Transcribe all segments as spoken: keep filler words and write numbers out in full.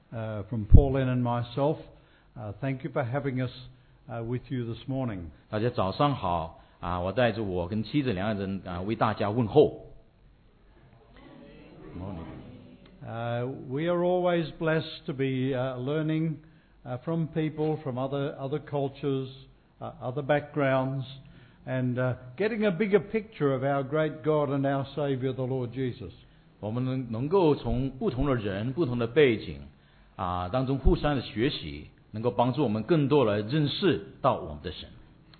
uh, from Pauline and myself. Uh, thank you for having us uh, with you this morning. 大家早上好啊！我带着我跟妻子两个人啊，为大家问候。 Uh, we are always blessed to be uh, learning uh, from people from other other cultures, uh, other backgrounds, and uh, getting a bigger picture of our great God and our Saviour, the Lord Jesus. 我们能能够从不同的人、不同的背景啊当中互相的学习，能够帮助我们更多的认识到我们的神。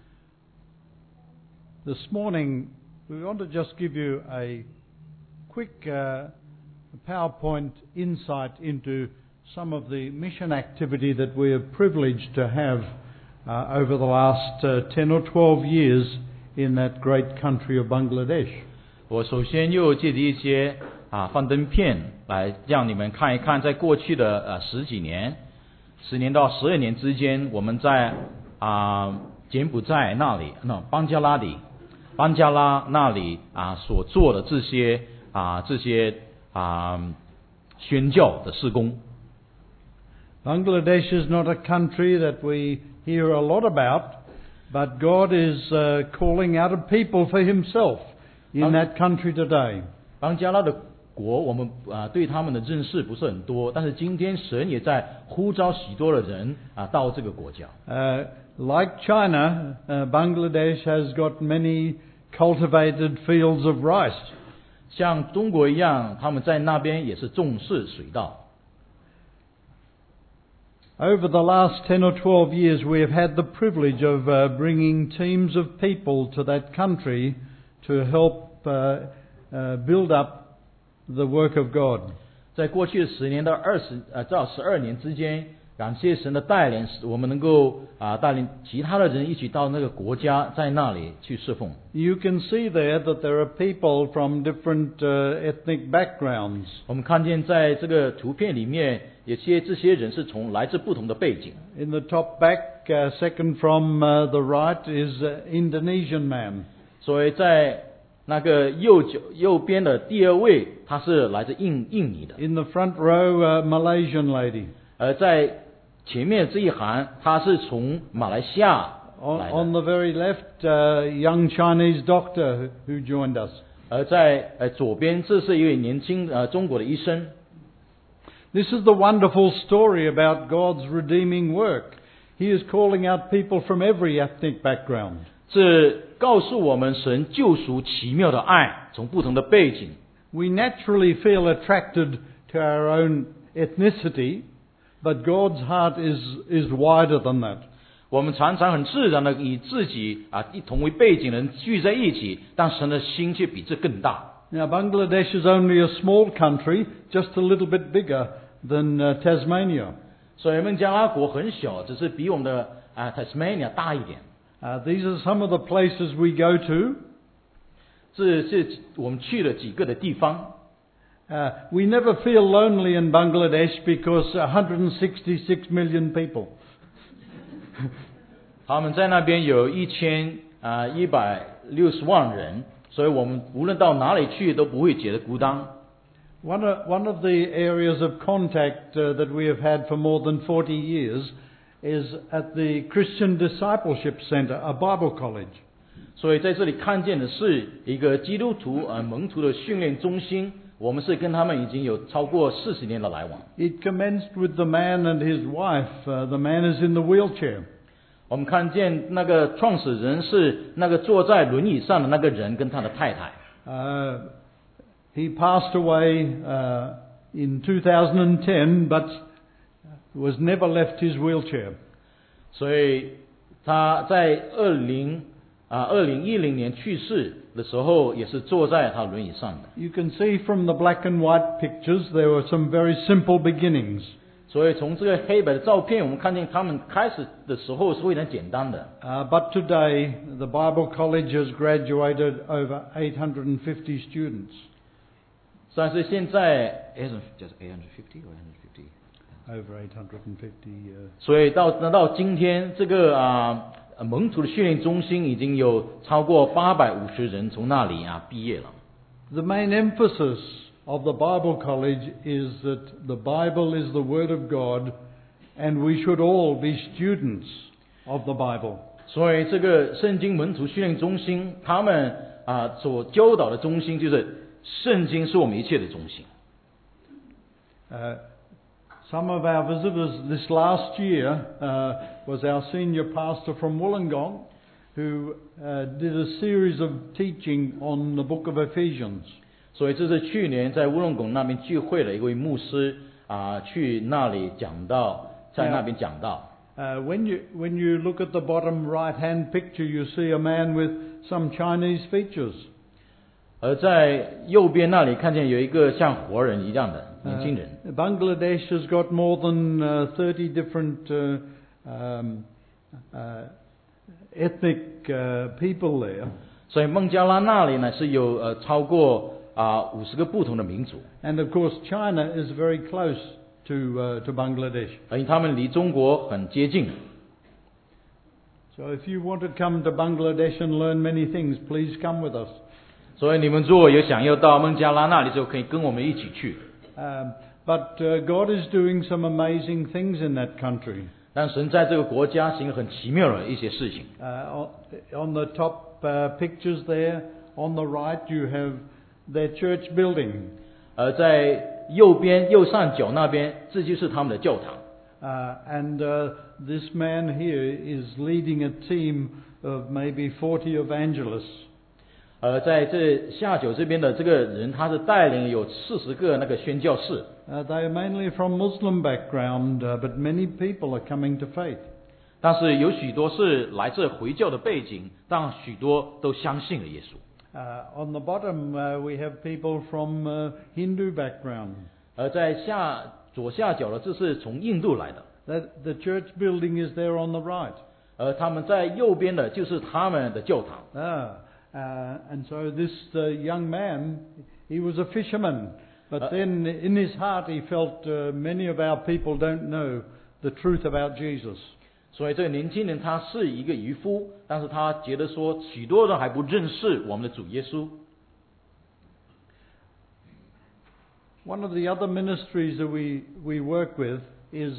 This morning, we want to just give you a quick uh, PowerPoint insight into some of the mission activity that we are privileged to have uh, over the last uh, ten or twelve years in that great country of Bangladesh. 我首先又借着一些啊幻灯片来让你们看一看，在过去的呃十几年、十年到十二年之间，我们在啊柬埔寨那里，那邦加拉里、邦加拉那里啊所做的这些啊这些啊宣教的事工。 Bangladesh is not a country that we hear a lot about, but God is uh, calling out a people for Himself in that country today. 邦加拉的国，我们啊对他们的认识不是很多，但是今天神也在呼召许多的人啊到这个国家。 Uh, like China, uh, Bangladesh has got many cultivated fields of rice. 像中国一样，他们在那边也是重视水稻。 Over the last ten or twelve years, we have had the privilege of uh, bringing teams of people to that country to help uh, uh, build up the work of God. 在过去的十年到二十呃到十二年之间，感谢神的带领，使我们能够啊带领其他的人一起到那个国家，在那里去侍奉。 You can see there that there are people from different uh, ethnic backgrounds. 我们看见在这个图片里面，有些这些人是从来自不同的背景。 In the top back, uh, second from uh, the right, is an Indonesian man. 所以在那个右脚右边的第二位，他是来自印印尼的。 In the front row, a Malaysian lady. 而在前面这一行，他是从马来西亚 On, 来的。 on the very left, a young Chinese doctor who joined us. 而在呃左边，这是一位年轻呃中国的医生。 This is the wonderful story about God's redeeming work. He is calling out people from every ethnic background. 这告诉我们神救赎奇妙的爱，从不同的背景。 We naturally feel attracted to our own ethnicity, but God's heart is, is wider than that. 我们常常很自然的以自己啊一同为背景的人聚在一起，但神的心却比这更大。 Now, Bangladesh is only a small country, just a little bit bigger than uh, Tasmania. 所以孟加拉国很小，只是比我们的啊 Tasmania 大一点。 Uh, these are some of the places we go to. 这是我们去了几个的地方。 Uh, we never feel lonely in Bangladesh because one hundred sixty-six million people. 他们在那边有一千啊一百六十万人，所以我们无论到哪里去都不会觉得孤单。 One of, one of the areas of contact uh, that we have had for more than forty years is at the Christian Discipleship Center, a Bible college. 所以在这里看见的是一个基督徒呃门徒的训练中心，我们是跟他们已经有超过四十年的来往。 It commenced with the man and his wife. Uh, the man is in the wheelchair. 我们看见那个创始人是那个坐在轮椅上的那个人跟他的太太。 Uh, he passed away uh, in two thousand ten, but was never left his wheelchair. 所以他在二零啊二零一零年去世的时候，也是坐在他轮椅上的。 You can see from the black and white pictures there were some very simple beginnings. 所以从这个黑白的照片，我们看见他们开始的时候是非常简单的。 Uh, but today, the Bible College has graduated over eight hundred fifty students. 但是现在 just eight hundred fifty or one hundred fifty Over eight hundred fifty. Uh, 所以到那到今天，这个啊蒙图的训练中心已经有超过八百五十人从那里啊毕业了。 the main emphasis of the Bible College is that the Bible is the Word of God, and we should all be students of the Bible. 所以这个圣经门徒训练中心，他们啊所教导的中心就是圣经是我们一切的中心。 Uh, some of our visitors this last year uh, was our senior pastor from Wollongong, who uh, did a series of teaching on the book of Ephesians. 所以这是去年在乌龙拱那边聚会的一位牧师啊，去那里讲道，在那边讲道。 Uh, when you when you look at the bottom right-hand picture, you see a man with some Chinese features. 而在右边那里看见有一个像活人一样的年轻人。 Uh, Bangladesh has got more than uh, thirty different uh, um, uh, ethnic uh, people there. 所以孟加拉那里呢是有呃超过啊五十个不同的民族。 And of course, China is very close to uh, to Bangladesh. 而且他们离中国很接近。 So if you want to come to Bangladesh and learn many things, please come with us. 所以你们如果有想要到孟加拉那里，就可以跟我们一起去。 Um, but uh, God is doing some amazing things in that country. 但神在这个国家行很奇妙的一些事情。 Uh, on the top uh, pictures there, on the right, you have their church building. 而在右边右上角那边，这就是他们的教堂。 Uh, and uh, this man here is leading a team of maybe forty evangelists. 呃，在这下九这边的这个人，他是带领有四十个那个宣教士。 Uh, they are mainly from Muslim background, uh, but many people are coming to faith. 但是有许多是来自回教的背景，但许多都相信了耶稣。 Uh, on the bottom, uh, we have people from uh, Hindu background. 而在下左下角的，这是从印度来的。 That, the church building is there on the right. 而他们在右边的就是他们的教堂。 Ah, uh, and so this uh, young man, he was a fisherman, but Uh, then in his heart he felt uh, many of our people don't know the truth about Jesus. 所以这个年轻人他是一个渔夫，但是他觉得说许多人还不认识我们的主耶稣。 One of the other ministries that we, we work with is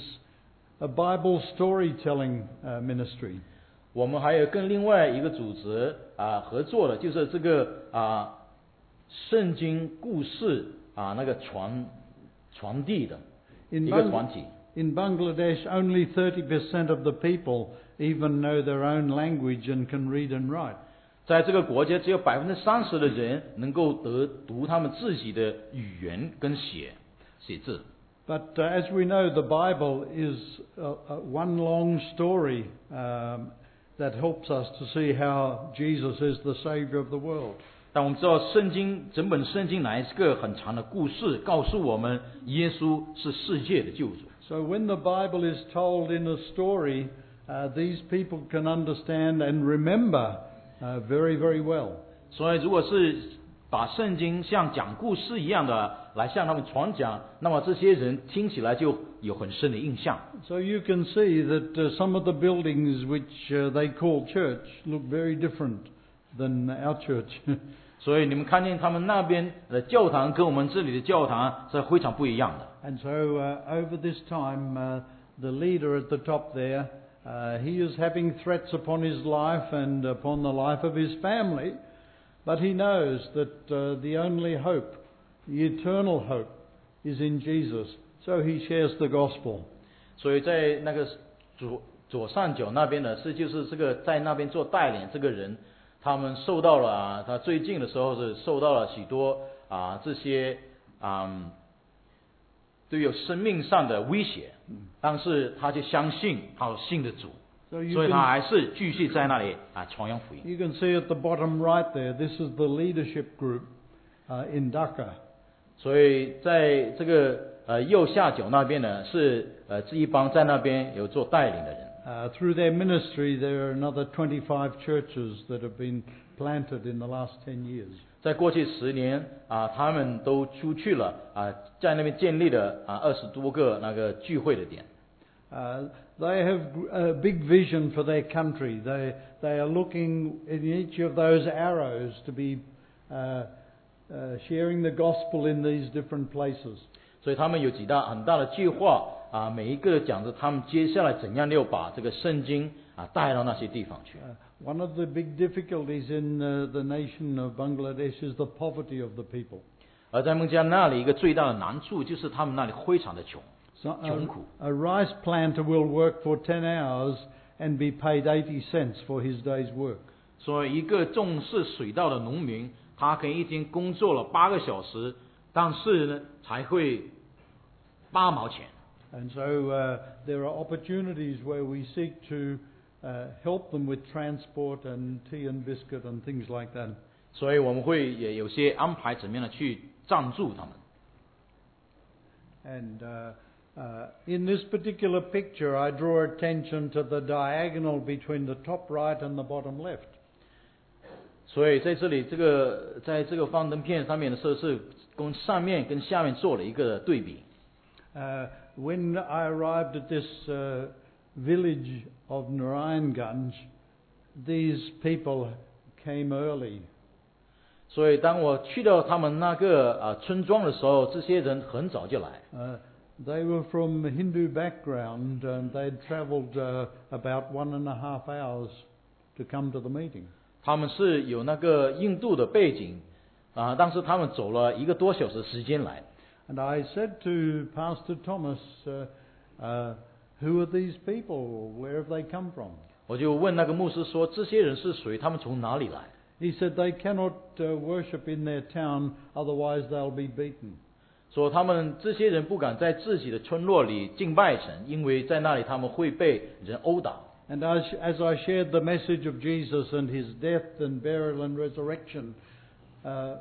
a Bible storytelling uh, ministry. 我们还有跟另外一个组织啊合作的，就是这个啊圣经故事啊那个传传递的 In 一个 Bang- 团体。 In Bangladesh, only thirty percent of the people even know their own language and can read and write. 在这个国家，只有百分之三十的人能够得读他们自己的语言跟写写字。 But uh, as we know, the Bible is a, a one long story um, that helps us to see how Jesus is the Saviour of the world. 但我们知道，圣经整本圣经乃是个很长的故事，告诉我们耶稣是世界的救主。 So when the Bible is told in a story, uh, these people can understand and remember uh, very, very well. 所以，如果是把圣经像讲故事一样的来向他们传讲，那么这些人听起来就有很深的印象。 So you can see that uh, some of the buildings which uh, they call church look very different than our church. 所以你们看见他们那边的教堂跟我们这里的教堂是非常不一样的。 And so uh, over this time, uh, the leader at the top there, uh, he is having threats upon his life and upon the life of his family, but he knows that uh, the only hope, the eternal hope, is in Jesus. So he shares the gospel. 所以在那个左左上角那边呢，是就是这个在那边做带领这个人，他们受到了啊，他最近的时候是受到了许多啊这些啊都有生命上的威胁，但是他就相信他信的主， So you 所以他 can, 还是继续在那里啊传扬福音。 you can see at the bottom right there, this is the leadership group uh, in Dhaka. 所以在这个呃右下角那边呢，是呃这一帮在那边有做带领的人。 Uh, through their ministry, there are another twenty-five churches that have been planted in the last ten years. 在过去十年啊，他们都出去了啊，在那边建立了啊二十多个那个聚会的点。 Uh, they have a big vision for their country. They they are looking in each of those arrows to be uh, uh, sharing the gospel in these different places. 所以他们有几大很大的计划啊，每一个讲着他们接下来怎样要把这个圣经啊带到那些地方去。 Uh, one of the big difficulties in uh, the nation of Bangladesh is the poverty of the people. 而在孟加拉那里，一个最大的难处就是他们那里非常的穷， So 穷苦。 a, a rice planter will work for ten hours and be paid eighty cents for his day's work. 所以一个重视水稻的农民，他可以一天工作了八个小时，但是呢才会八毛钱。 And so uh, there are opportunities where we seek to uh, help them with transport and tea and biscuit and things like that. 所以我们会也有些安排怎么样的去赞助他们。 And uh, uh, in this particular picture, I draw attention to the diagonal between the top right and the bottom left. 所以在这里，这个在这个幻灯片上面的时候是跟上面跟下面做了一个对比。 Uh, when I arrived at this uh, village of Narayanganj, these people came early. 所以当我去到他们那个啊、呃、村庄的时候，这些人很早就来。 Uh, they were from a Hindu background and they'd travelled uh, about one and a half hours to come to the meeting. 他们是有那个印度的背景啊、但是他们走了一个多小时时间来。 And I said to Pastor Thomas, uh, uh, who are these people? Where have they come from? 我就问那个牧师说，这些人是谁？他们从哪里来？ He said they cannot uh, worship in their town, otherwise they'll be beaten. 说他们这些人不敢在自己的村落里敬拜神，因为在那里他们会被人殴打。 And as, as I shared the message of Jesus and his death and burial and resurrection, uh,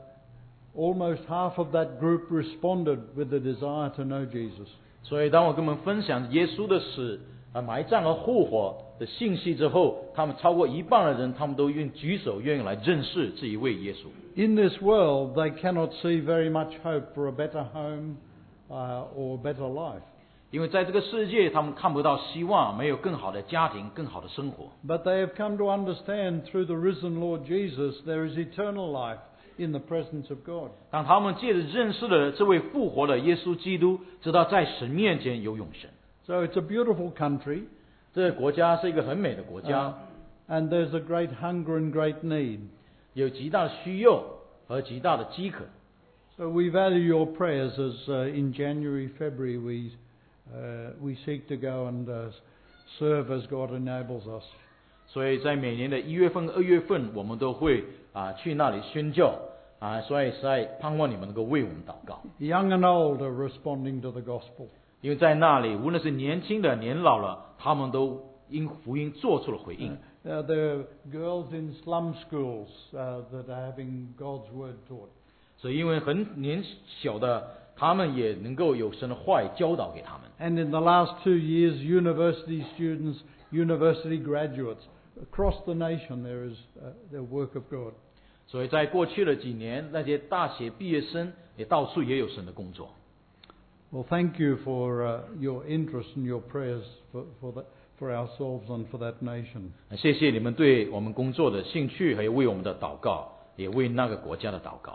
almost half of that group responded with the desire to know Jesus. 所以当我跟我们分享耶稣的死、啊埋葬和复活的信息之后，他们超过一半的人，他们都愿举手愿意来认识这一位耶稣。 In this world, they cannot see very much hope for a better home uh, or better life. 因为在这个世界，他们看不到希望，没有更好的家庭、更好的生活。 But they have come to understand through the risen Lord Jesus there is eternal life in the presence of God. 当他们借着认识了这位复活的耶稣基督，知道在神面前有永生。 So it's a beautiful country, 这个国家是一个很美的国家， uh, and there's a great hunger and great need. 有极大的需要和极大的饥渴。 So we value your prayers as uh, in January, February we uh, we seek to go and uh, serve as God enables us. 所以在每年的一月份、二月份，我们都会啊去那里宣教啊，所以实在盼望你们能够为我们祷告， Young and old are responding to the gospel. 因为在那里，无论是年轻的、年老了，他们都因福音做出了回应。 Uh, there are girls in slum schools uh, that are having God's word taught. 所以因为很年小的，他们也能够有神的话语教导给他们。 And in the last two years, university students, university graduates, across the nation there is uh, the work of God. 所以在过去的几年，那些大学毕业生也到处也有神的工作。 Well, thank you for uh, your interest and your prayers for, for, the, for ourselves and for that nation. 谢谢你们对我们工作的兴趣，还有为我们的祷告，也为那个国家的祷告。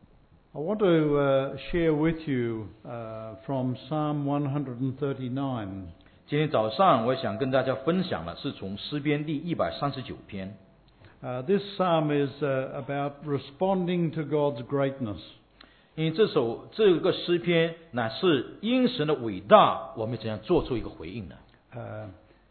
I want to uh, share with you uh, from Psalm one thirty-nine. 今天早上我想跟大家分享的是从诗篇第一百三十九篇。 Uh, this psalm is uh, about responding to God's greatness. 因为这首这个诗篇乃是因神的伟大，我们怎样做出一个回应呢？ Uh,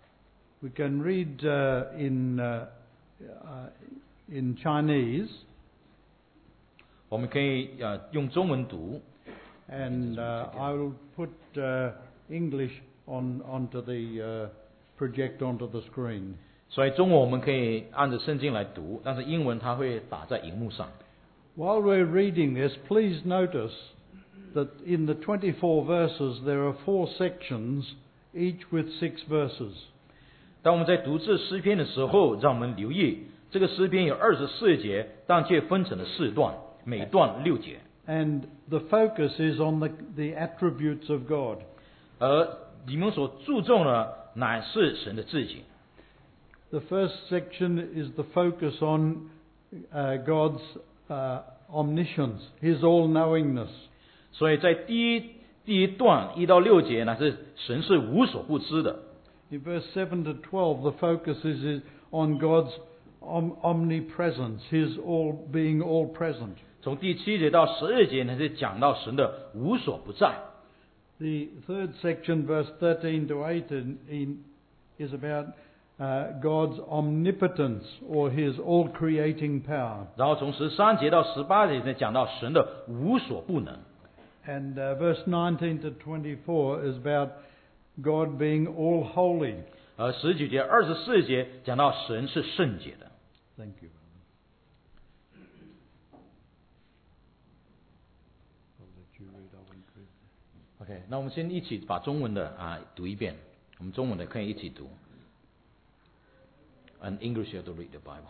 we can read uh, in uh, uh, in Chinese, 我们可以呃用中文读， and uh, I will put uh, English on onto the uh, project onto the screen. 所以中文我们可以按着圣经来读，但是英文它会打在荧幕上。 While we're reading this, please notice that in the twenty-four verses there are four sections, each with six verses. 当我们在读这诗篇的时候，让我们留意，这个诗篇有二十四节，但却分成了四段，每段六节。 And the focus is on the, the attributes of God. 而你们所注重的乃是神的自己。 The first section is the focus on uh, God's uh, omniscience, His all-knowingness. 所以在第一第一段一到六节呢，是神是无所不知的。 In verse seven to twelve, the focus is on God's om- omnipresence, His all being all present. 从第七节到十二节呢，是讲到神的无所不在。 The third section, verse thirteen to eighteen, is about uh, God's omnipotence or His all-creating power. 然后从十三节到十八节呢，讲到神的无所不能。 And uh, verse nineteen to twenty-four is about God being all holy. 而十九节、二十四节讲到神是圣洁的。 Thank you. OK， 那我们先一起把中文的啊读一遍，我们中文的可以一起读。And English you have to read the Bible.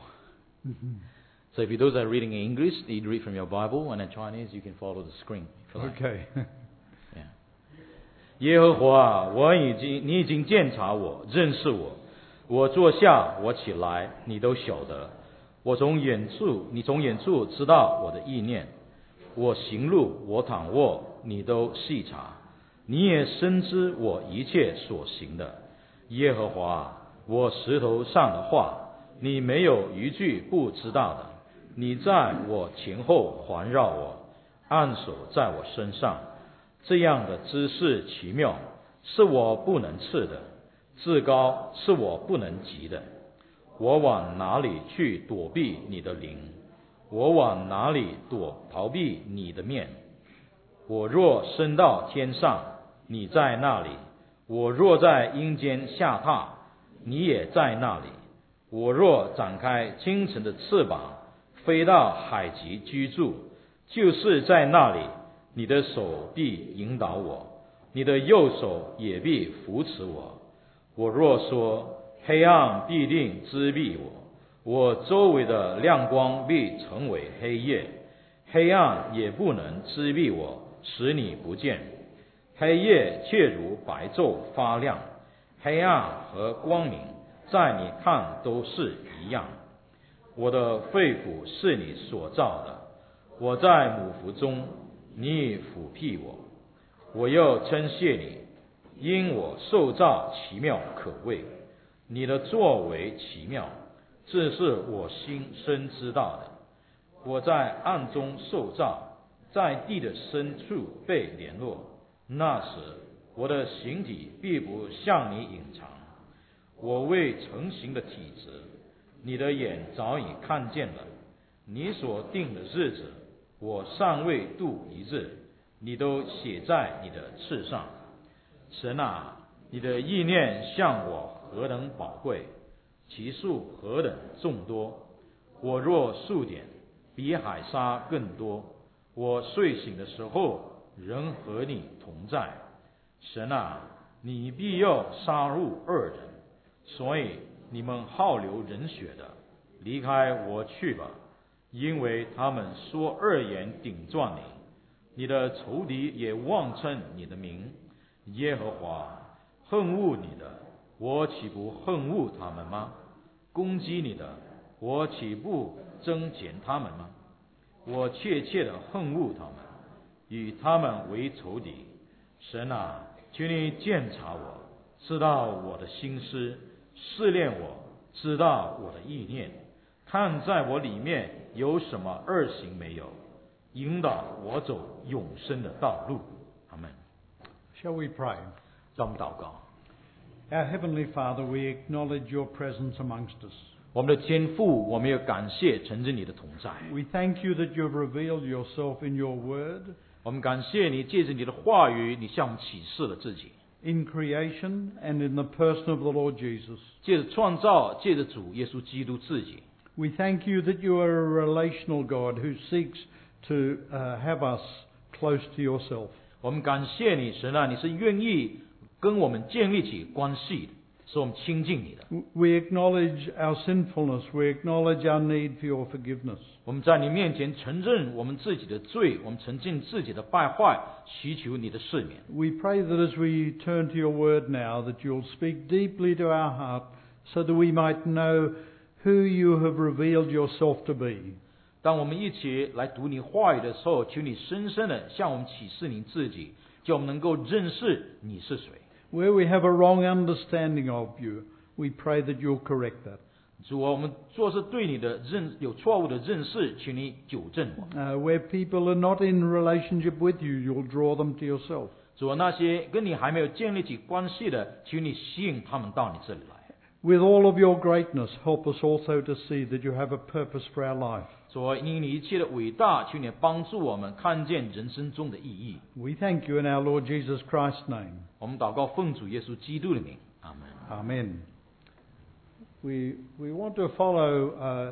So if you those are reading in English, you read from your Bible, and in Chinese you can follow the screen. Okay. Yeah. 耶和华，我已经你已经鉴察我，认识我。我坐下，我起来，你都晓得。我从远处，你从远处知道我的意念。我行路，我躺卧，你都细察。你也深知我一切所行的。耶和华，我石头上的话，你没有一句不知道的。你在我前后环绕我，按手在我身上。这样的知识奇妙，是我不能测的，至高是我不能及的。我往哪里去躲避你的灵？我往哪里躲逃避你的面？我若升到天上，你在那里；我若在阴间下榻，你也在那里。我若展开清晨的翅膀，飞到海极居住，就是在那里。你的手必引导我，你的右手也必扶持我。我若说黑暗必定遮蔽我，我周围的亮光必成为黑夜，黑暗也不能遮蔽我，使你不见。黑夜却如白昼发亮，黑暗和光明在你看都是一样。我的肺腑是你所造的，我在母腹中，你抚庇我。我又称谢你，因我受造奇妙可畏，你的作为奇妙，这是我心深知道的。我在暗中受造，在地的深处被联络，那时我的形体必不向你隐藏。我未成形的体质，你的眼早已看见了。你所定的日子，我尚未度一日，你都写在你的册上。神啊，你的意念向我何等宝贵，其数何等众多。我若数点，比海沙更多。我睡醒的时候，仍和你同在。神啊，你必要杀戮恶人，所以你们好流人血的，离开我去吧，因为他们说恶言顶撞你，你的仇敌也妄称你的名。耶和华，恨恶你的，我岂不恨恶他们吗？攻击你的，我岂不憎嫌他们吗？我切切的恨恶他们，与他们为仇敌。神啊，求你鉴察我，知道我的心思，试炼我，知道我的意念，看在我里面有什么恶行没有，引导我走永生的道路。阿们。 Shall we pray? 让我们祷告。 Our Heavenly Father, we acknowledge your presence amongst us. 我们的天父，我们要感谢承认你的同在。 We thank you that you have revealed yourself in your word, 我们感谢你，借着你的话语，你向我们启示了自己。 in creation and in the person of the Lord Jesus. 借着创造，借着主耶稣基督自己。 We thank you that you are a relational God who seeks to uh, have us close to yourself. 我们感谢你，神啊，你是愿意跟我们建立起关系的，使我们亲近你的。 We acknowledge our sinfulness. We acknowledge our need for your forgiveness. 我们在你面前承认我们自己的罪，我们承认自己的败坏，祈求你的赦免。 We pray that as we turn to your word now, that you'll speak deeply to our heart so that we might know who you have revealed yourself to be. 当我们一起来读你话语的时候，求你深深的向我们启示你自己，叫我们能够认识你是谁。 Where we have a wrong understanding of you, we pray that you'll correct that. 主啊，我们做是对你的认有错误的认识，请你纠正我。 Uh, where people are not in relationship with you, you'll draw them to yourself. 主啊，那些跟你还没有建立起关系的，求你吸引他们到你这里来。 With all of your greatness, help us also to see that you have a purpose for our life. 主啊，因你一切的伟大，求你帮助我们看见人生中的意义。 We thank you in our Lord Jesus Christ's name. 我们祷告奉主耶稣基督的名，阿门。 Amen. We, we want to follow uh,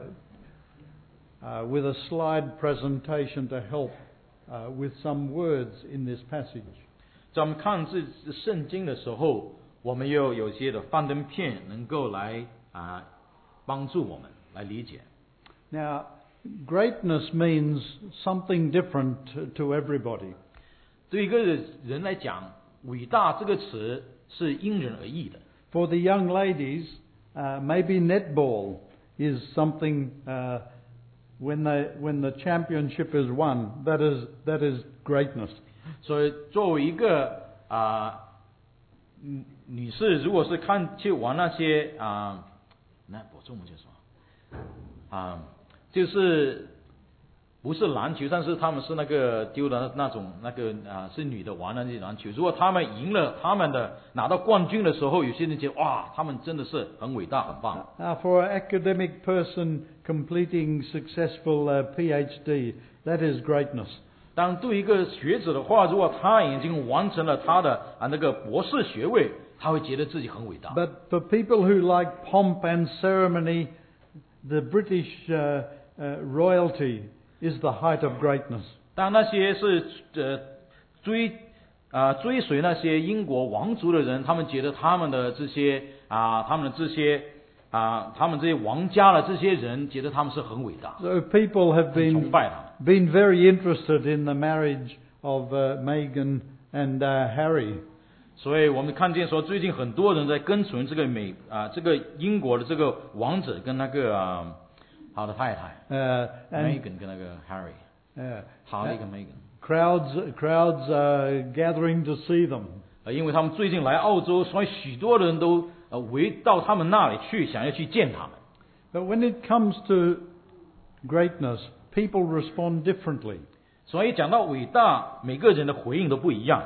uh, with a slide presentation to help uh, with some words in this passage. 在我们看这圣经的时候，我们又有些的幻灯片能够来啊帮助我们来理解。 Now, greatness means something different to, to everybody. 对一个人来讲，伟大这个词是因人而异的。 For the young ladies, uh, maybe netball is something uh, when they when the championship is won. That is that is greatness. 所以作为一个啊、呃、女士，如果是看去玩那些啊，那我中文叫什么啊？就是不是篮球，但是他们是那个丢的那种那个啊，是女的玩的那些篮球。如果他们赢了，他们的拿到冠军的时候，有些人觉得哇，他们真的是很伟大、很棒。 Now, for an academic person completing successful uh, PhD, that is greatness. 当对一个学者的话，如果他已经完成了他的啊那个博士学位，他会觉得自己很伟大。 But for people who like pomp and ceremony, the British uh, uh, royalty is the height of greatness. 当那些是呃追啊、呃、追随那些英国王族的人，他们觉得他们的这些啊、他们的这些啊、他们这些王家的这些人，觉得他们是很伟大， So people have 很 been 崇拜他们。 been very interested in the marriage of uh, Meghan and uh, Harry. 所以我们看见说，最近很多人在跟随这个美啊、这个英国的这个王者跟那个啊、他的太太 Uh, and Meghan 跟那个 Harry， uh, 哈利跟 Meghan。 crowds crowds are gathering to see them. 呃，因为他们最近来澳洲，所以许多人都呃围到他们那里去，想要去见他们。 But when it comes to greatness, people respond differently. 所以讲到伟大，每个人的回应都不一样。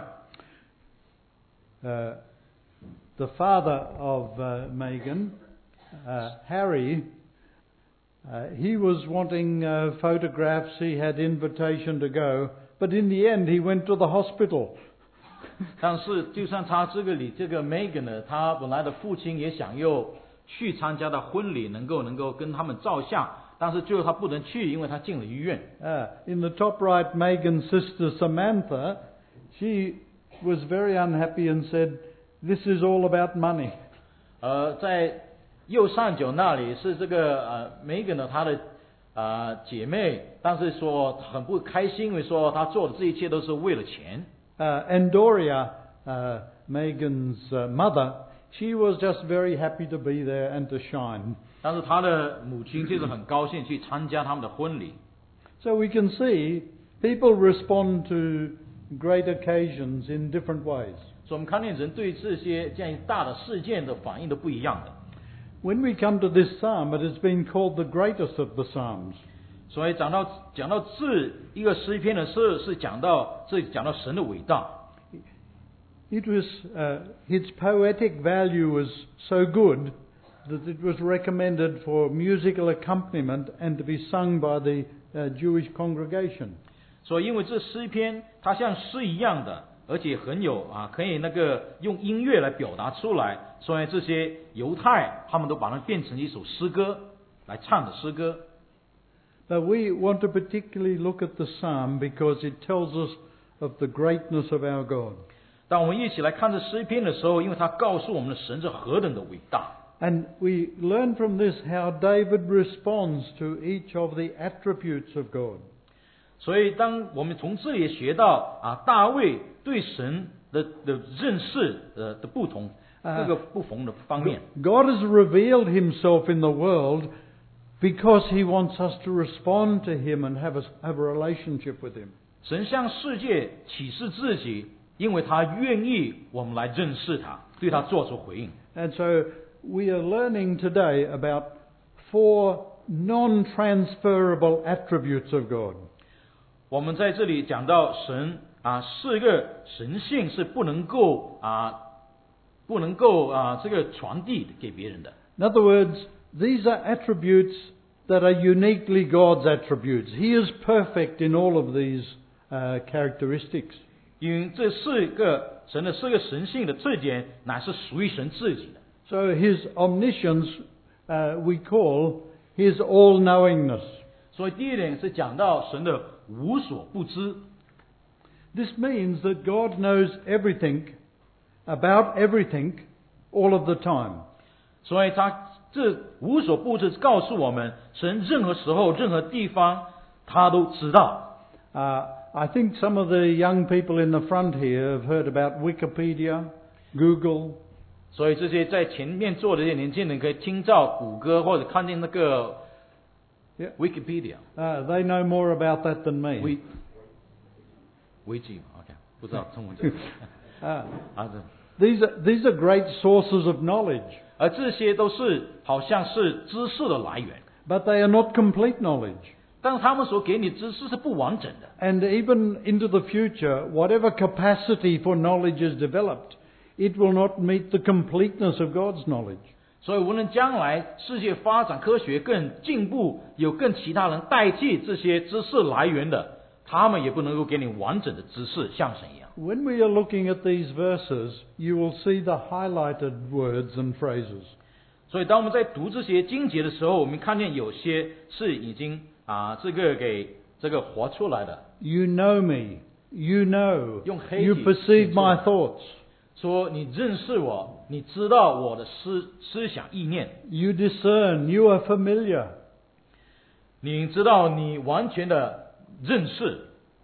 Uh, the father of uh, Meghan, uh, Harry, uh, he was wanting uh, photographs. He had invitation to go, but in the end, he went to the hospital. 但是，就像他这个里这个 Meghan 呢，他本来的父亲也想要去参加的婚礼，能够能够跟他们照相，但是最后他不能去，因为他进了医院。 Uh, in the top right, Meghan's sister Samantha, she was very unhappy and said, "This is all about money." 呃，在右上角那里是这个呃 Meghan 呢，她的呃姐妹，但是说很不开心，因为说她做的这一切都是为了钱。 Uh, Andoria, uh, Meghan's uh, mother, she was just very happy to be there and to shine. 但是她的母亲就是很高兴去参加他们的婚礼。 So we can see people respond to great occasions in different ways. 所以我们看见人对这些这样大的事件的反应都不一样的。 When we come to this psalm, it has been called the greatest of the psalms. 所以讲到讲到这一个诗篇的时候，是讲到这讲到神的伟大。 It was uh, its poetic value was so good that it was recommended for musical accompaniment and to be sung by the uh, Jewish congregation. 所以因为这诗篇它像诗一样的，而且很有啊，可以那个用音乐来表达出来，所以这些犹太他们都把它变成一首诗歌来唱的诗歌。 But we want to particularly look at the psalm because it tells us of the greatness of our God. 当我们一起来看这诗篇的时候，因为它告诉我们的神是何等的伟大。 And we learn from this how David responds to each of the attributes of God. 所以当我们从这里学到啊，大卫对神的的认识呃的不同，各个不同的方面。 God has revealed himself in the world because He wants us to respond to Him and have a, have a relationship with Him. 神向世界启示自己，因为他愿意我们来认识他，对他做出回应。 And so we are learning today about four non-transferable attributes of God. 我们在这里讲到神啊，四个神性是不能够啊，不能够啊这个传递给别人的。 In other words, these are attributes that are uniquely God's attributes. He is perfect in all of these uh, characteristics. 因为这四个神的四个神性的特点，乃是属于神自己的。 So His omniscience uh, we call His all-knowingness. 所以第一点是讲到神的无所不知。 This means that God knows everything about everything all of the time. 所以他这无所不知告诉我们，神任何时候、任何地方，他都知道。 Uh, I think some of the young people in the front here have heard about Wikipedia, Google. 所以这些在前面坐的这些年轻人可以听到谷歌或者看见那个 Yeah. Wikipedia， Uh, they know more about that than me. 维维基 ，OK， 不知道中文叫什么 Uh, 啊这。 these are these are great sources of knowledge, 而这些都是好像是知识的来源， but they are not complete knowledge. 但是他们所给你的知识是不完整的。 And even into the future, whatever capacity for knowledge is developed, it will not meet the completeness of God's knowledge. 所以无论将来世界发展科学更进步，有更其他人代替这些知识来源的，他们也不能够给你完整的知识，像神一样。 When we are looking at these verses, you will see the highlighted words and phrases. 所以当我们在读这些经节的时候，我们看见有些是已经啊这个给这个活出来的。 You know me. You know. 用黑体 You perceive 写出来。 my thoughts. 说你认识我，你知道我的思思想意念， You discern. You are familiar. 你知道你完全的认识。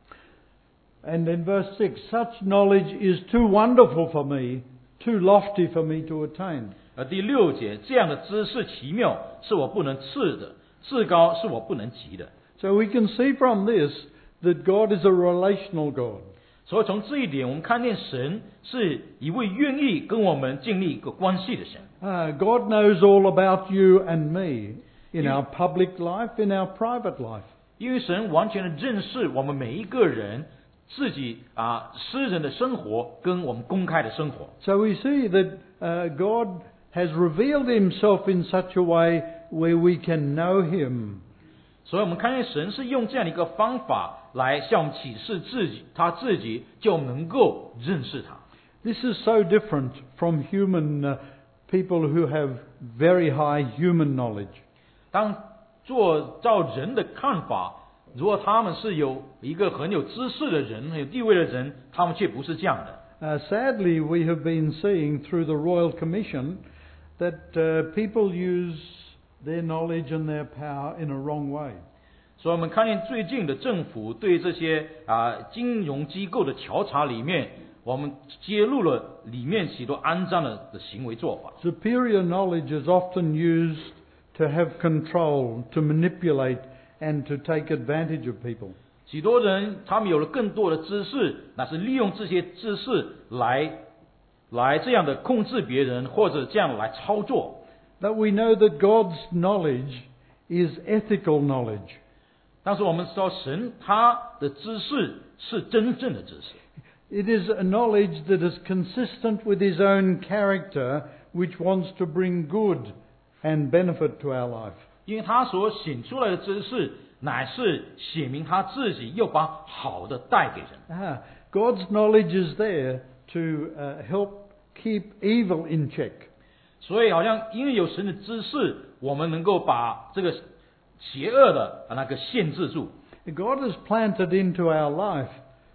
And in verse six, such knowledge is too wonderful for me, too lofty for me to attain. 而第六节，这样的知识奇妙，是我不能赐的；至高是我不能及的。 So we can see from this that God is a relational God. 所以从这一点，我们看见神是一位愿意跟我们建立一个关系的神。 Uh, God knows all about you and me in our public life, in our private life. 因为神完全的认识我们每一个人自己啊私人的生活跟我们公开的生活。 So we see that uh, God has revealed Himself in such a way where we can know Him. 所以我们看见神是用这样的一个方法来向我们启示自己，他自己就能够认识他。 This is so different from human uh, people who have very high human knowledge. 当做照人的看法，如果他们是有一个很有知识的人、很有地位的人，他们却不是这样的。 Uh, sadly, we have been seeing through the Royal Commission that uh, people use their knowledge and their power in a wrong way. 所以我们看见最近的政府对这些啊金融机构的调查里面，我们揭露了里面许多肮脏的的行为做法。 Superior knowledge is often used to have control, to manipulate, and to take advantage of people. 许多人他们有了更多的知识，那是利用这些知识来来这样的控制别人，或者这样来操作。 But we know that God's knowledge is ethical knowledge. 但是我们知道神他的知识是真正的知识， It is a knowledge that is consistent with His own character, which wants to bring good and benefit to our life. 因为他所显出来的知识，乃是写明他自己又把好的带给人。 Ah, God's knowledge is there to uh, help keep evil in check. 所以好像因为有神的知识，我们能够把这个邪恶的那个限制住。 God has planted into our life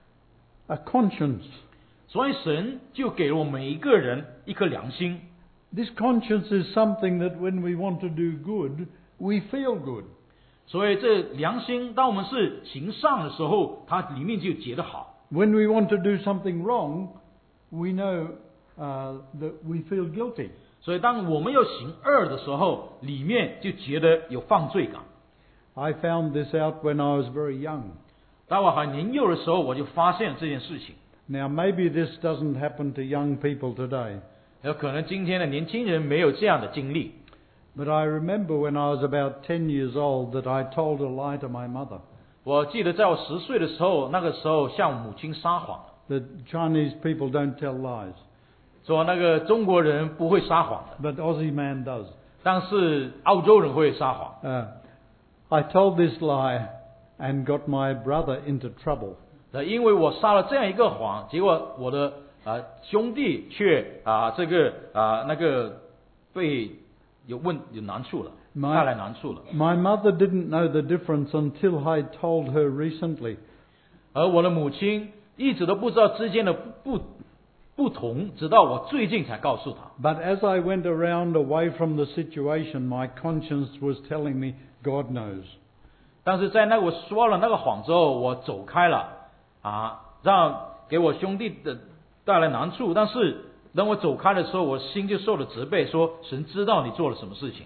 a conscience. 所以神就给了我们每一个人一颗良心。 This conscience is something that when we want to do good, we feel good. 所以这良心，当我们是行善的时候，它里面就觉得好。 When we want to do something wrong, we know uh, that we feel guilty. 所以当我们要行恶的时候，里面就觉得有犯罪感。 I found this out when I was very young. 当我还年幼的时候，我就发现这件事情。 Now, maybe this doesn't happen to young people today. 有可能今天的年轻人没有这样的经历。 But I remember when I was about ten years old that I told a lie to my mother. 我记得在我十岁的时候，那个时候向母亲撒谎， The Chinese people don't tell lies, 说那个中国人不会撒谎的， but Aussie man does. 但是澳洲人会撒谎。 Uh, I told this lie and got my brother into trouble. 那因为我撒了这样一个谎，结果我的啊、呃、兄弟却啊、这个啊、那个被有问有难处了， My- 带来难处了。 My mother didn't know the difference until I told her recently. 而我的母亲一直都不知道之间的不不不同，直到我最近才告诉她。 But as I went around away from the situation, my conscience was telling me, God knows. 但是在那我说了那个谎之后，我走开了啊，让给我兄弟的带来难处。但是等我走开的时候，我心就受了责备，说神知道你做了什么事情。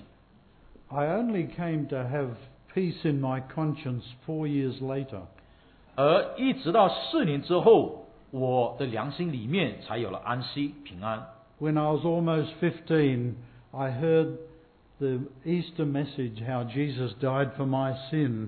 I only came to have peace in my conscience four years later. 而一直到四年之后，我的良心里面才有了安息平安。 When I was almost fifteen, I heard the Easter message how Jesus died for my sin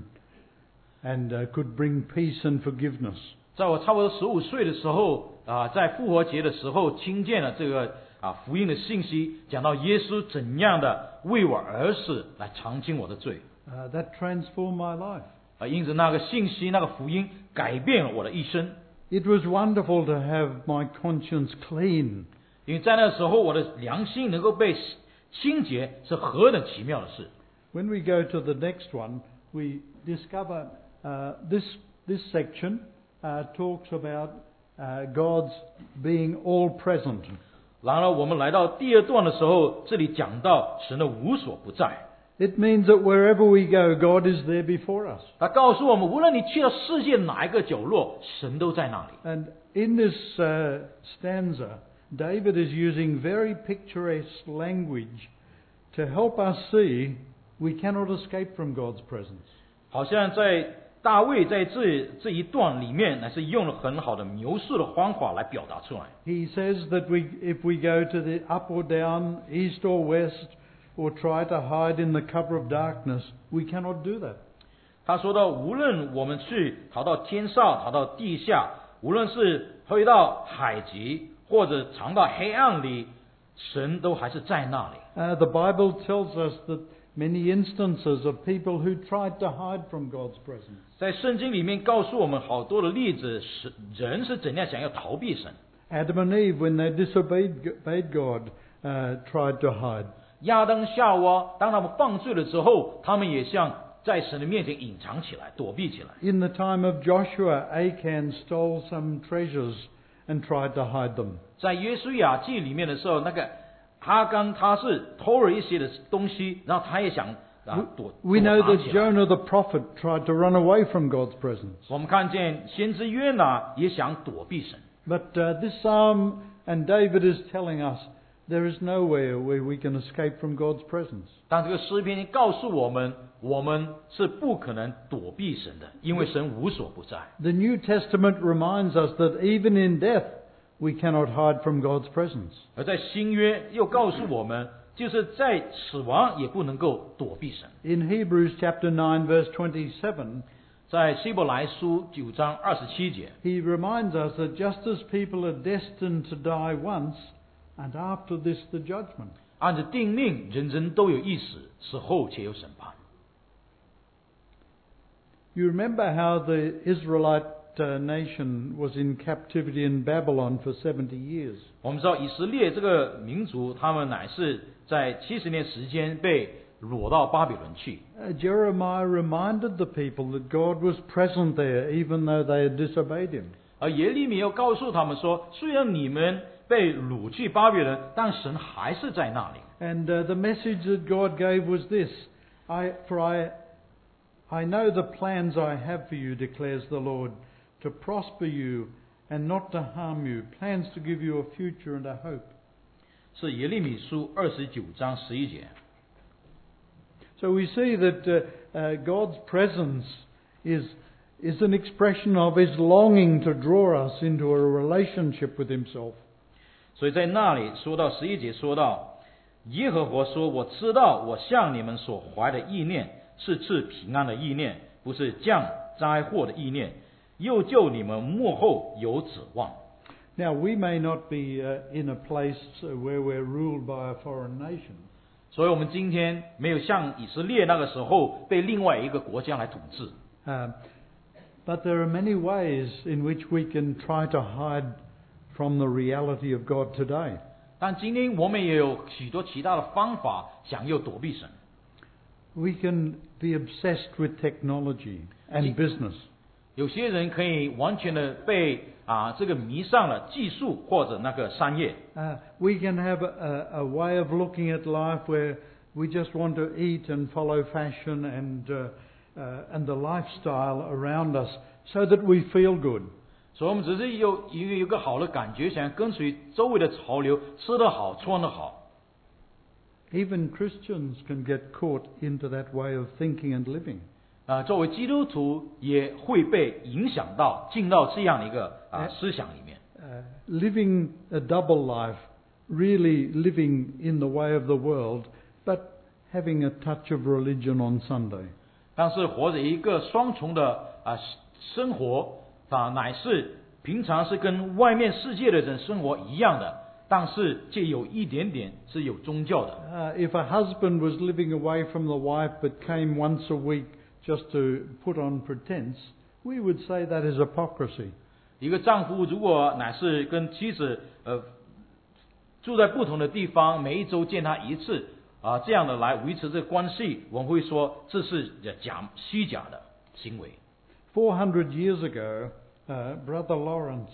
and uh, could bring peace and forgiveness. 在我差不多十五岁的时候啊，在复活节的时候听见了这个啊福音的信息，讲到耶稣怎样的为我而死，来偿清我的罪。 Uh, that transformed my life. 啊，因此那个信息、那个福音改变了我的一生。 It was wonderful to have my conscience clean. 因为在那时候，我的良心能够被清洁，是何等奇妙的事。 When we go to the next one, we discover uh, this, this section uh, talks about uh, God's being all present. 然而，我们来到第二段的时候，这里讲到神的无所不在。 It means that wherever we go, God is there before us. 他告诉我们，无论你去到世界哪一个角落，神都在那里。 And in this uh, stanza, David is using very picturesque language to help us see we cannot escape from God's presence. 好像在大卫在这这一段里面，乃是用了很好的描述的方法来表达出来。 He says that we, if we go to the up or down, east or west, or try to hide in the cover of darkness, we cannot do that. 他说到，无论我们去逃到天上，逃到地下，无论是飞到海极，或者藏到黑暗里，神都还是在那里。 Uh, the Bible tells us that many instances of people who tried to hide from God's presence. 在圣经里面告诉我们好多的例子，是人是怎样想要逃避神。 Adam and Eve, when they disobeyed obeyed God, uh, tried to hide. 亚当夏娃当他们犯罪了之后，他们也像在神的面前隐藏起来，躲避起来。 In the time of Joshua, Achan stole some treasures and tried to hide them. 在约书亚记里面的时候，那个哈干他是偷了一些的东西，然后他也想啊躲 We know 躲 that 藏起来。 Jonah the prophet tried to run away from God's presence. 我们看见先知约拿也想躲避神， But uh, this psalm and David is telling us there is nowhere where we can escape from God's presence. 但这个诗篇告诉我们，我们是不可能躲避神的，因为神无所不在。 The New Testament reminds us that even in death we cannot hide from God's presence. 而在新约又告诉我们，就是在死亡也不能够躲避神。 In Hebrews chapter nine verse twenty-seven, 在希伯来书九章二十七节， he reminds us that just as people are destined to die once, and after this the judgment. 按着定命，人人都有一死，死后且有审判。 You remember how the Israelite uh, nation was in captivity in Babylon for seventy years. 我们知道以色列这个民族，他们乃是在七十年时间被掳到巴比伦去。 Uh, Jeremiah reminded the people that God was present there even though they had disobeyed him. 而耶利米又告诉他们说，虽然你们被掳去巴比伦，但神还是在那里。 And uh, the message that God gave was this, I, for I, I know the plans I have for you, declares the Lord, to prosper you and not to harm you, plans to give you a future and a hope. 是耶利米书二十九章十一节。 So we see that uh, uh, God's presence is, is an expression of His longing to draw us into a relationship with Himself. 所以在那里说到十一节说到，耶和华说，我知道我向你们所怀的意念是赐平安的意念，不是降灾祸的意念，又救你们末后有指望。 Now, we may not be uh, in a place uh, where we're ruled by a foreign nation. 所以我们今天没有像以色列那个时候被另外一个国家来统治。 Uh, but there are many ways in which we can try to hide from the reality of God today. 但今天我们也有许多其他的方法想要躲避神。 We can be obsessed with technology and business. 有些人可以完全的被啊这个迷上了技术或者那个商业。 Uh, we can have a, a way of looking at life where we just want to eat and follow fashion and uh, uh, and the lifestyle around us so that we feel good. 所以我们只是有一个有个好的感觉，想跟随周围的潮流，吃得好，穿得好。 Even Christians can get caught into that way of thinking and living. 啊，作为基督徒也会被影响到，进到这样的一个啊思想里面。 Uh, living a double life, really living in the way of the world, but having a touch of religion on Sunday. 但是活着一个双重的啊生活啊，乃是平常是跟外面世界的人生活一样的，但是却有一点点是有宗教的。 Uh, if a husband was living away from the wife but came once a week just to put on pretense, we would say that is hypocrisy. 一个丈夫如果乃是跟妻子呃住在不同的地方，每一周见他一次啊，这样的来维持这个关系，我们会说这是假虚假的行为。 Four hundred years ago, uh, Brother Lawrence,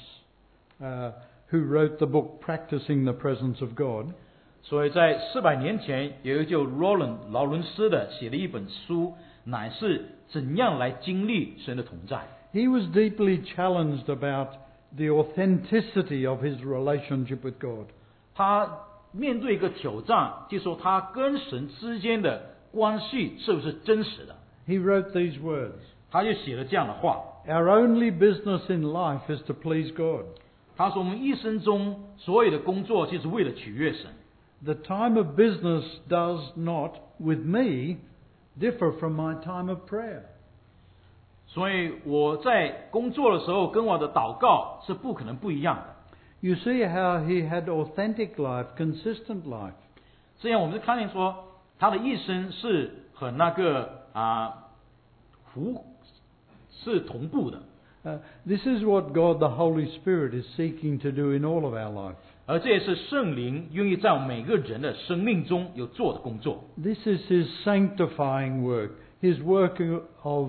uh, who wrote the book Practicing the Presence of God, 所以在四百年前，有一个叫劳伦劳伦斯的写了一本书，乃是怎样来经历神的同在。 he was deeply challenged about the authenticity of his relationship with God. 他面对一个挑战，就说他跟神之间的关系是不是真实的？ He wrote these words, 他就写了这样的话。 Our only business in life is to please God. 他说我们一生中所有的工作就是为了取悦神。 The time of business does not, with me, differ from my time of prayer. 所以我在工作的时候跟我的祷告是不可能不一样的。 You see how he had authentic life, consistent life. 这样我们就看见说，他的一生是和那个啊符是同步的。 Uh, this is what God the Holy Spirit is seeking to do in all of our life. 而这也是圣灵愿意在每个人的生命中有做的工作。 This is His sanctifying work, His work of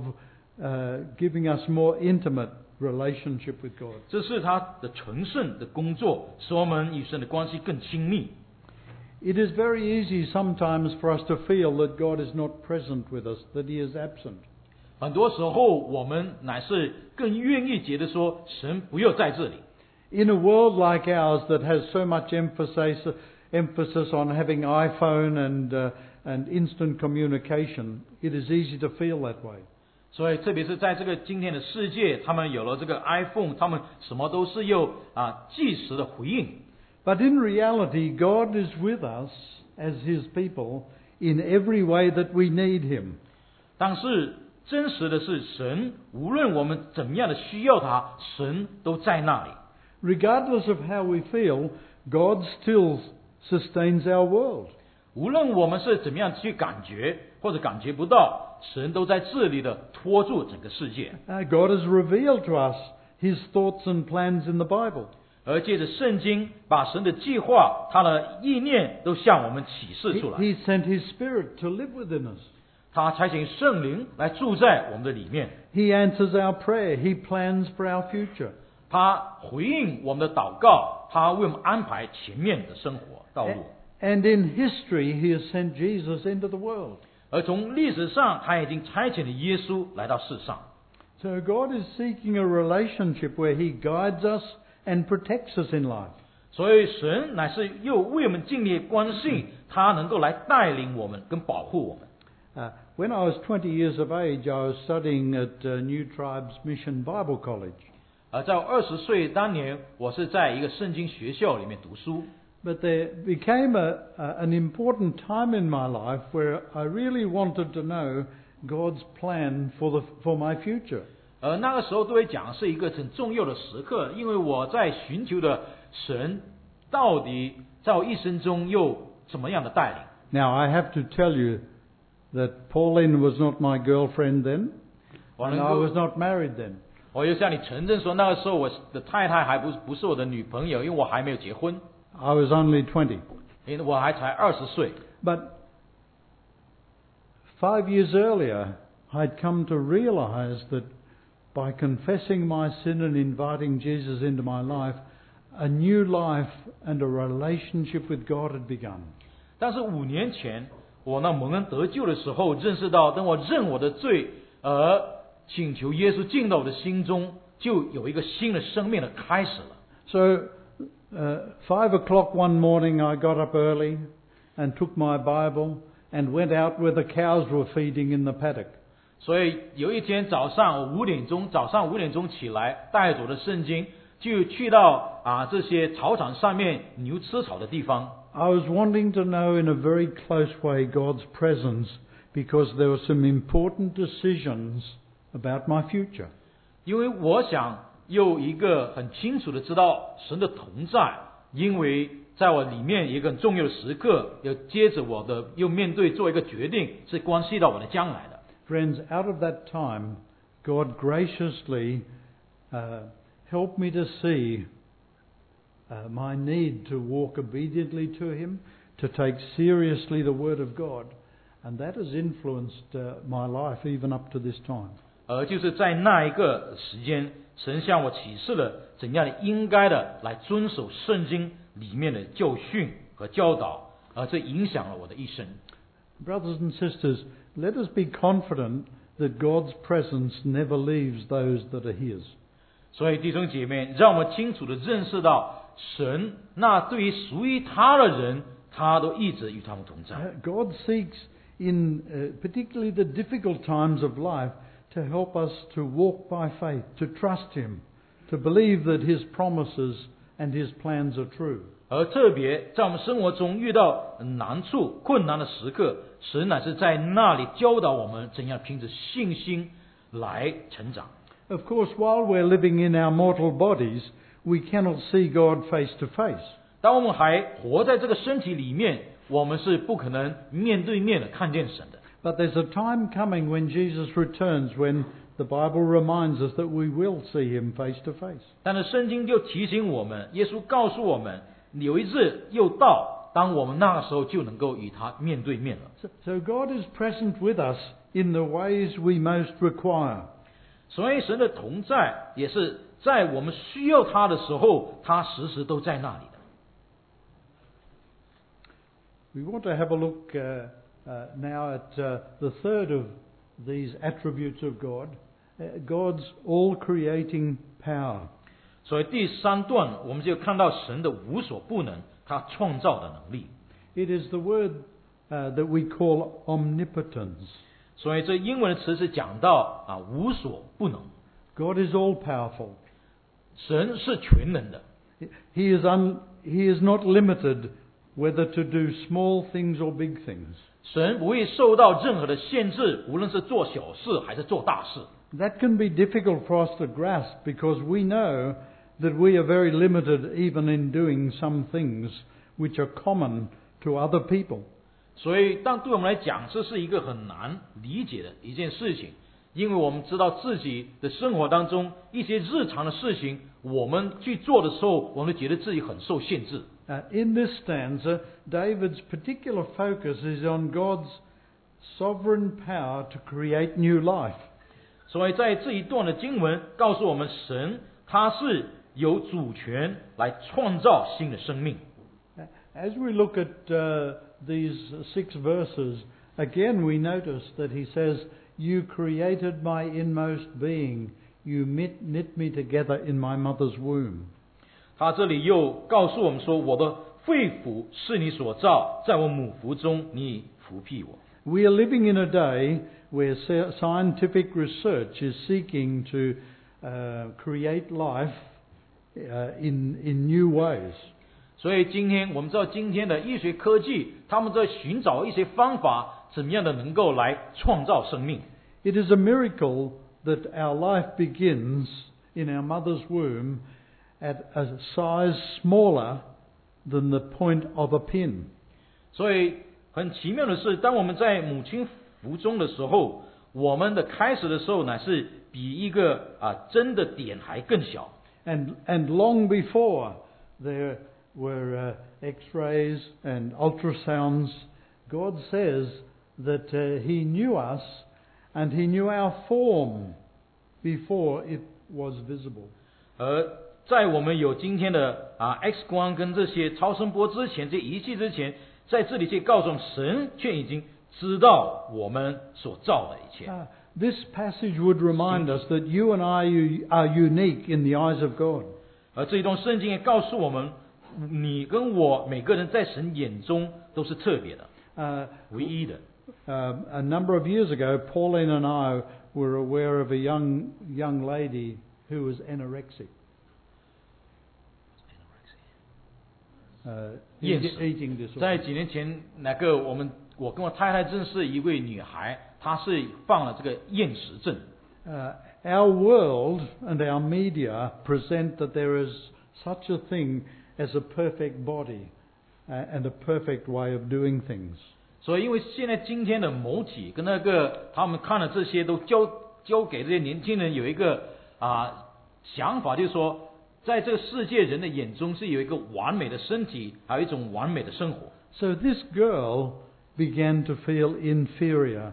uh, giving us more intimate relationship with God. 这是他的成圣的工作，使我们与神的关系更亲密。 It is very easy sometimes for us to feel that God is not present with us, that He is absent. 很多时候，我们乃是更愿意觉得说，神不要在这里。 In a world like ours that has so much emphasis, emphasis on having iPhone and, uh, and instant communication, it is easy to feel that way. 所以，特别是在这个今天的世界，他们有了这个 iPhone， 他们什么都是有啊即时的回应。 But in reality, God is with us as His people in every way that we need Him. 但是真实的是，神无论我们怎么样的需要他，神都在那里。 Regardless of how we feel, God still sustains our world. 无论我们是怎么样去感觉或者感觉不到，神都在这里的拖住整个世界。 Uh, God has revealed to us His thoughts and plans in the Bible. 而借着圣经，把神的计划、他的意念都向我们启示 He, 出来。 he sent His Spirit to live within us. 他差遣圣灵来住在我们的里面。 He answers our prayer. He plans for our future. 他回应我们的祷告，他为我们安排前面的生活道路。 And in history, He has sent Jesus into the world. 而从历史上，他已经差遣了耶稣来到世上。 So God is seeking a relationship where He guides us and protects us in life. 所以神乃是又为我们建立关系，他能够来带领我们跟保护我们。 Uh, when I was twenty years of age, I was studying at uh, New Tribes Mission Bible College. 而在我二十岁当年，我是在一个圣经学校里面读书。 But there became a, a, an important time in my life where I really wanted to know God's plan for the for my future. 而那个时候对我讲是一个很重要的时刻，因为我在寻求的神到底在我一生中又怎么样的带领。 Now I have to tell you that Pauline was not my girlfriend then, 我 and 能 I 够 was not married then. 我就向你承认说，那个时候我的太太还不不是我的女朋友，因为我还没有结婚， I was only twenty. 因为我还才二十岁。 But five years earlier, I'd come to realize that by confessing my sin and inviting Jesus into my life, a new life and a relationship with God had begun. 但是五年前，我那蒙恩得救的时候，认识到，当我认我的罪，而请求耶稣进到我的心中，就有一个新的生命的开始了。 So, uh, five o'clock one morning, I got up early and took my Bible and went out where the cows were feeding in the paddock. 所以有一天早上五点钟，早上五点钟起来，带着我的圣经，就去到啊这些草场上面牛吃草的地方。 I was wanting to know in a very close way God's presence because there were some important decisions about my future. 因为我想有一个很清楚的知道神的同在，因为在我里面一个很重要的时刻，要接着我的又面对做一个决定，是关系到我的将来的。 Friends, out of that time, God graciously uh, helped me to see uh, my need to walk obediently to Him, to take seriously the Word of God, and that has influenced uh, my life even up to this time. 而就是在那一个时间，神向我启示了怎样的应该的来遵守圣经里面的教训和教导，而这影响了我的一生。 Brothers and sisters, let us be confident that God's presence never leaves those that are His. 所以弟兄姐妹，让我们清楚的认识到，神那对于属于他的人，他都一直与他们同在。 Uh, God seeks in uh, particularly the difficult times of life to help us to walk by faith, to trust Him, to believe that His promises and His plans are true. 而特别在我们生活中遇到难处、困难的时刻，神乃是在那里教导我们怎样凭着信心来成长。 Of course, while we're living in our mortal bodies, we cannot see God face to face. 当我们还活在这个身体里面，我们是不可能面对面的看见神的。 But there's a time coming when Jesus returns, when the Bible reminds us that we will see Him face to face. 但是圣经就提醒我们，耶稣告诉我们，有一日又到，当我们那个时候就能够与他面对面了。 So, so God is present with us in the ways we most require. 所以神的同在也是在我们需要他的时候，他时时都在那里的。 We want to have a look uh, uh, now at uh, the third of these attributes of God, uh, God's all-creating power. 所以第三段我们就看到神的无所不能，他创造的能力。 It is the word uh, that we call omnipotence. 所以这英文的词是讲到啊无所不能。 God is all-powerful. 神是全能的。 He is un, He is not limited whether to do small things or big things. 神不会受到任何的限制，无论是做小事还是做大事。 That can be difficult for us to grasp because we know that we are very limited even in doing some things which are common to other people. 所以，但对我们来讲，这是一个很难理解的一件事情，因为我们知道自己的生活当中一些日常的事情，我们去做的时候，我们觉得自己很受限制。 Uh, in this stanza, David's particular focus is on God's sovereign power to create new life. 所以在这一段的经文告诉我们，神他是有主权来创造新的生命。 As we look at uh, these six verses, again we notice that he says, "You created my inmost being. You knit, knit me together in my mother's womb." 他这里又告诉我们说，我的肺腑是你所造，在我母腹中你扶庇我。 We are living in a day where scientific research is seeking to uh, create life uh, in, in new ways. 所以今天我们知道，今天的医学科技，他们在寻找一些方法，怎么样的能够来创造生命。 It is a miracle that our life begins in our mother's womb at a size smaller than the point of a pin. 所以很奇妙的是，当我们在母亲腹中的时候，我们的开始的时候呢，是比一个啊针的点还更小。 And, and long before there were uh, X-rays and ultrasounds, God says that uh, He knew us and He knew our form before it was visible. 而在我们有今天的啊 X 光跟这些超声波之前，这仪器之前，在这里却告诉我们，神却已经知道我们所造的一切。 Uh, this passage would remind us that you and I are unique in the eyes of God. 而这一段圣经也告诉我们，你跟我每个人在神眼中都是特别的、 Uh, 唯一的。 uh, a number of years ago, Pauline and I were aware of a young young lady who was anorexic. Uh, Yes. eating disorder. 在几年前，那个我们我跟我太太认识一位女孩，她是犯了这个厌食症。 Uh, our world and our media present that there is such a thing as a perfect body uh, and a perfect way of doing things. 所以，因为现在今天的媒体跟那个他们看了这些，都教教给这些年轻人有一个啊想法，就是说，在这个世界人的眼中是有一个完美的身体，还有一种完美的生活。 So this girl began to feel inferior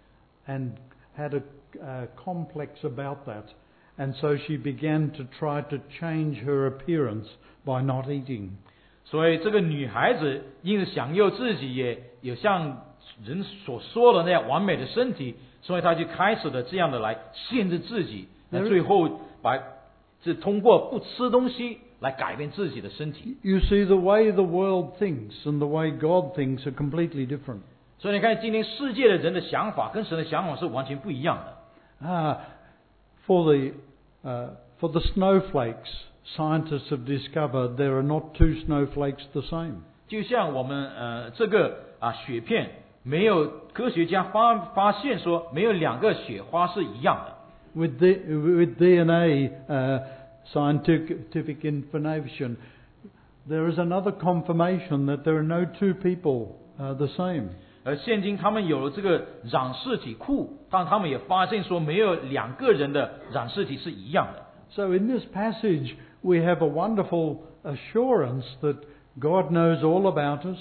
and had a uh, complex about that. And so she began to try to change her appearance by not eating. 所以这个女孩子因为想要自己也有像人所说的那样完美的身体，所以她就开始了这样的来限制自己，那最后把是通过不吃东西来改变自己的身体。 You see, the way the world thinks and the way God thinks are completely different. 所以你看，今天世界的人的想法跟神的想法是完全不一样的。 Ah, for the uh, for the snowflakes, scientists have discovered there are not two snowflakes the same. 就像我们呃这个啊雪片，没有科学家发发现说没有两个雪花是一样的。 With the, with D N A uh, scientific information, there is another confirmation that there are no two people uh, the same. 而现今他们有了这个染色体库，但他们也发现说没有两个人的染色体是一样的。 So in this passage, we have a wonderful assurance that God knows all about us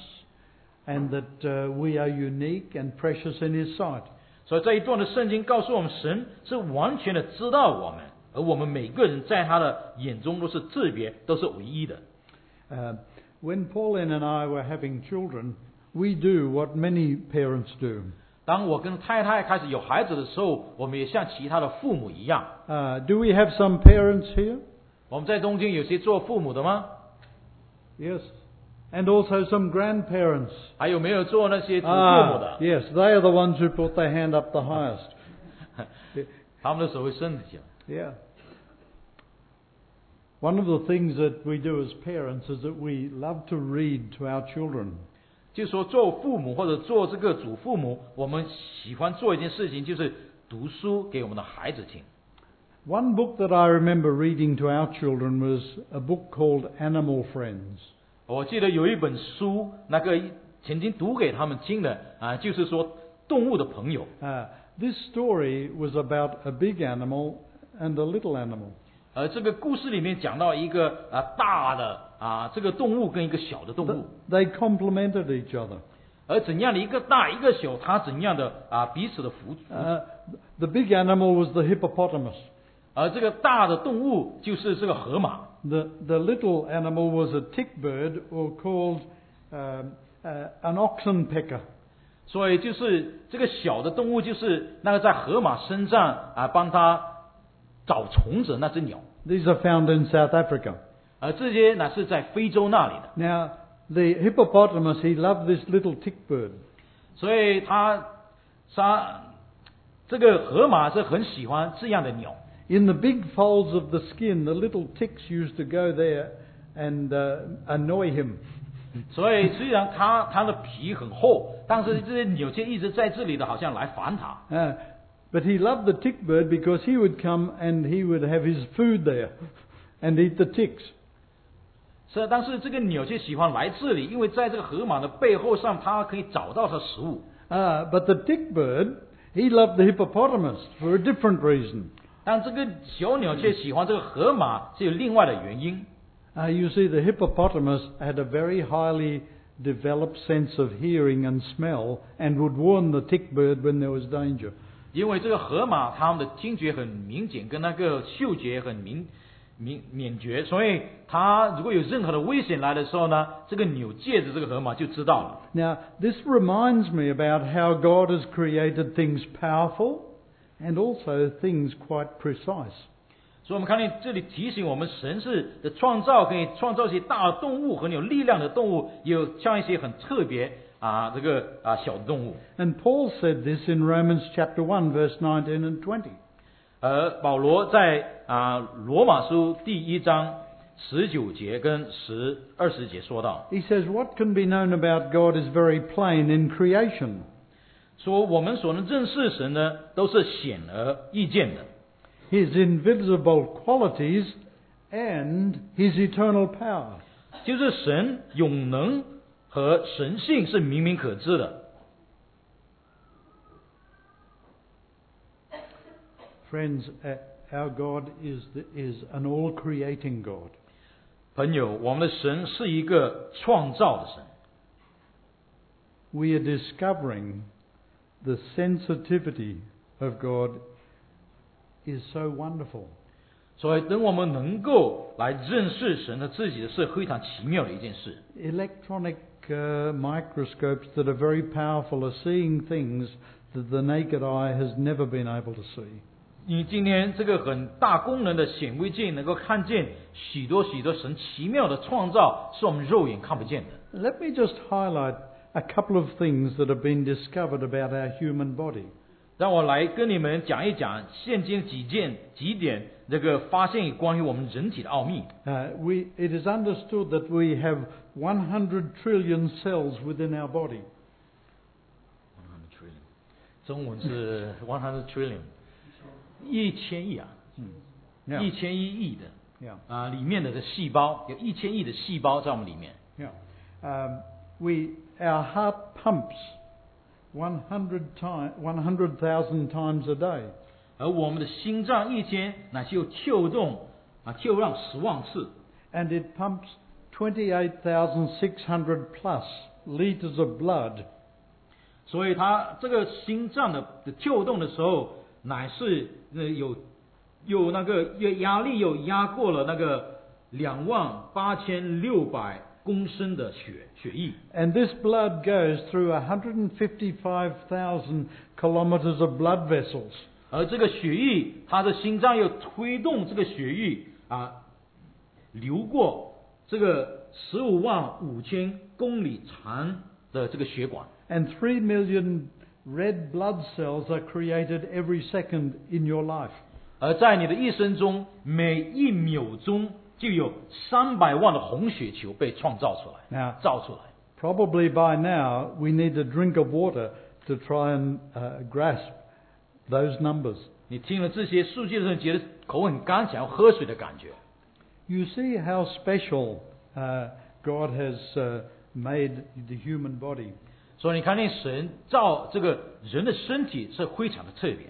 and that uh, we are unique and precious in His sight. 所以这一段的圣经告诉我们，神是完全的知道我们，而我们每个人在他的眼中都是特别，都是唯一的。 Uh, when Pauline and I were having children, we do what many parents do. 当我跟太太开始有孩子的时候，我们也像其他的父母一样。 Uh, do we have some parents here? 我们在中间有些做父母的吗？ Yes. And also some grandparents. 还有没有做那些祖父母 Ah, 的？ yes, they are the ones who put their hand up the highest. 他们的手会伸起来。 Yeah. One of the things that we do as parents is that we love to read to our children. 就是说，做父母或者做这个祖父母，我们喜欢做一件事情，就是读书给我们的孩子听。 One book that I remember reading to our children was a book called Animal Friends. 我记得有一本书，那个曾经读给他们听的啊，就是说动物的朋友。 Uh, this story was about a big animal and a little animal. 而这个故事里面讲到一个啊大的啊这个动物跟一个小的动 Th- 物， They complemented each other. 而怎样的一个大一个小，它怎样的啊彼此的扶。 Uh, the big animal was the hippopotamus. 而这个大的动物就是这个河马， The, the little animal was a tick bird or called um, uh, an oxen pecker. 所以就是这个小的动物就是那个在河马身上啊帮它找虫子那只鸟。 These are found in South Africa. 而这些乃是在非洲那里的。 Now, the hippopotamus, he loved this little tick bird. 所以他他这个河马是很喜欢这样的鸟。 In the big folds of the skin, the little ticks used to go there and uh, annoy him. 所以虽然它它的皮很厚，但是这些鸟却一直在这里的，好像来烦它。 Uh, but he loved the tick bird because he would come and he would have his food there and eat the ticks. 是，但是这个鸟却喜欢来这里，因为在这个河马的背后上，它可以找到它食物。 Uh, but the tick bird, he loved the hippopotamus for a different reason. 但这个小鸟却喜欢这个河马，是有另外的原因。 Uh, you see, the hippopotamus had a very highly developed sense of hearing and smell and would warn the tick bird when there was danger. 因为这个河马，它们的听觉很明显，跟那个嗅觉很明明敏觉，所以它如果有任何的危险来的时候呢，这个鸟借着这个河马就知道了。 Now, this reminds me about how God has created things powerful and also things quite precise. 所以我们看见这里提醒我们，神是的创造可以创造一些大的动物和有力量的动物，也有像一些很特别啊这个啊小的动物。 And Paul said this in Romans chapter one, verse nineteen and twenty. 而保罗在啊罗马书第一章十九节跟十二十节说到， He says, what can be known about God is very plain in creation. 说我们所能认识神呢，都是显而易见的。 His invisible qualities and His eternal power. 就是神永能和神性是明明可知的。 Friends, uh, our God is, the, is an all-creating God. 朋友，我们的神是一个创造的神。 We are discovering the sensitivity of God is so wonderful. 所以，等我们能够来认识神的自己的是非常奇妙的一件事。 Electronic uh, microscopes that are very powerful are seeing things that the naked eye has never been able to see. 你今天这个很大功能的显微镜能够看见许多许多神奇妙的创造，是我们肉眼看不见的。 Let me just highlight a couple of things that have been discovered about our human body. 让我来跟你们讲一讲现今几件几点这个发现关于我们人体的奥秘。 Uh, we, it is understood that we have one hundred trillion cells within our body. 中文是 one hundred trillion， 一千亿啊， Yeah. 一千一亿的 Yeah. 啊，里面的这细胞有一千亿的细胞在我们里面。 Yeah. Um, we, our heart pumps one hundred time, one hundred thousand times a day. 而我们的心脏一天乃是有跳动啊，跳动十万次， And it pumps twenty-eight thousand six hundred plus liters of blood. 所以它这个心脏的的跳动的时候，乃是呃有有那个压力有压过了那个两万八千六百公升的血血液。 And this blood goes through one hundred fifty-five thousand kilometers of blood vessels. 而这个血液，它的心脏又推动这个血液啊，流过这个十五万五千公里长的这个血管。 And three million red blood cells are created every second in your life. 而在你的一生中，每一秒钟就有三百万的红血球被创造出来， Now, 造出来。 probably by now we need a drink of water to try and uh, grasp those numbers. 你听了这些数据的时候，觉得口很干，想要喝水的感觉。 You see how special uh, God has uh, made the human body. 所以你看见神造这个人的身体是非常的特别。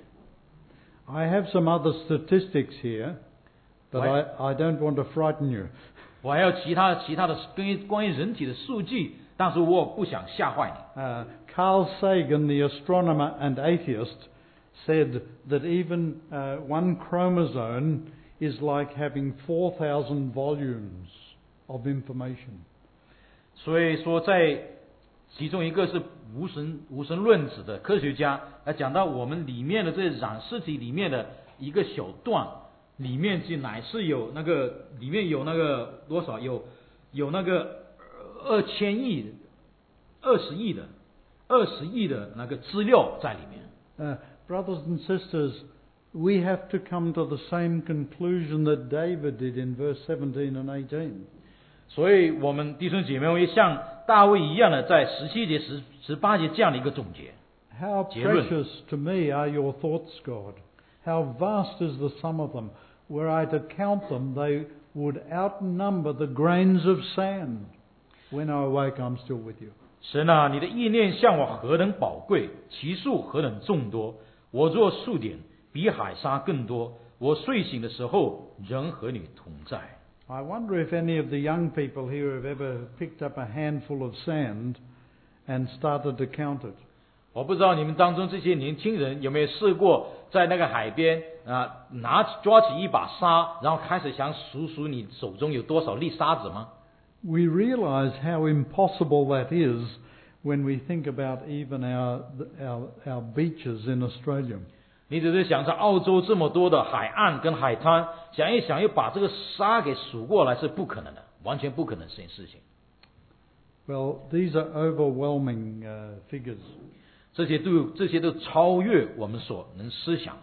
I have some other statistics here, but I, Right. I don't want to frighten you. 我还有其他其他的关于关于人体的数据，但是我不想吓坏你。 Uh, Carl Sagan, the astronomer and atheist, said that even uh, one chromosome is like having four thousand volumes of information. 所以说，在其中一个是无神无神论子的科学家，来讲到我们里面的这染色体里面的一个小段里面就乃是有那个里面有那个多少有有那个二千亿二十亿的二十亿的那个资料在里面。 Uh, brothers and sisters, we have to come to the same conclusion that David did in verse seventeen and eighteen. 所以我们弟兄姐妹会像大卫一样的，在十七节、十十八节这样的一个总结。 How precious to me are your thoughts, God. How vast is the sum of them. Were I to count them, they would outnumber the grains of sand. When I awake, I'm still with you. 神啊，你的意念向我何等宝贵，其数何等众多。我若数点，比海沙更多。我睡醒的时候，仍和你同在。 I wonder if any of the young people here have ever picked up a handful of sand and started to count it. 我不知道你们当中这些年轻人有没有试过在那个海边啊，拿起抓起一把沙，然后开始想数数你手中有多少粒沙子吗？ We realize how impossible that is when we think about even our, our, our beaches in Australia. 你只是想在澳洲这么多的海岸跟海滩，想一想又把这个沙给数过来是不可能的，完全不可能这件事情。 Well, these are overwhelming uh, figures. 这些都这些都超越我们所能思想的。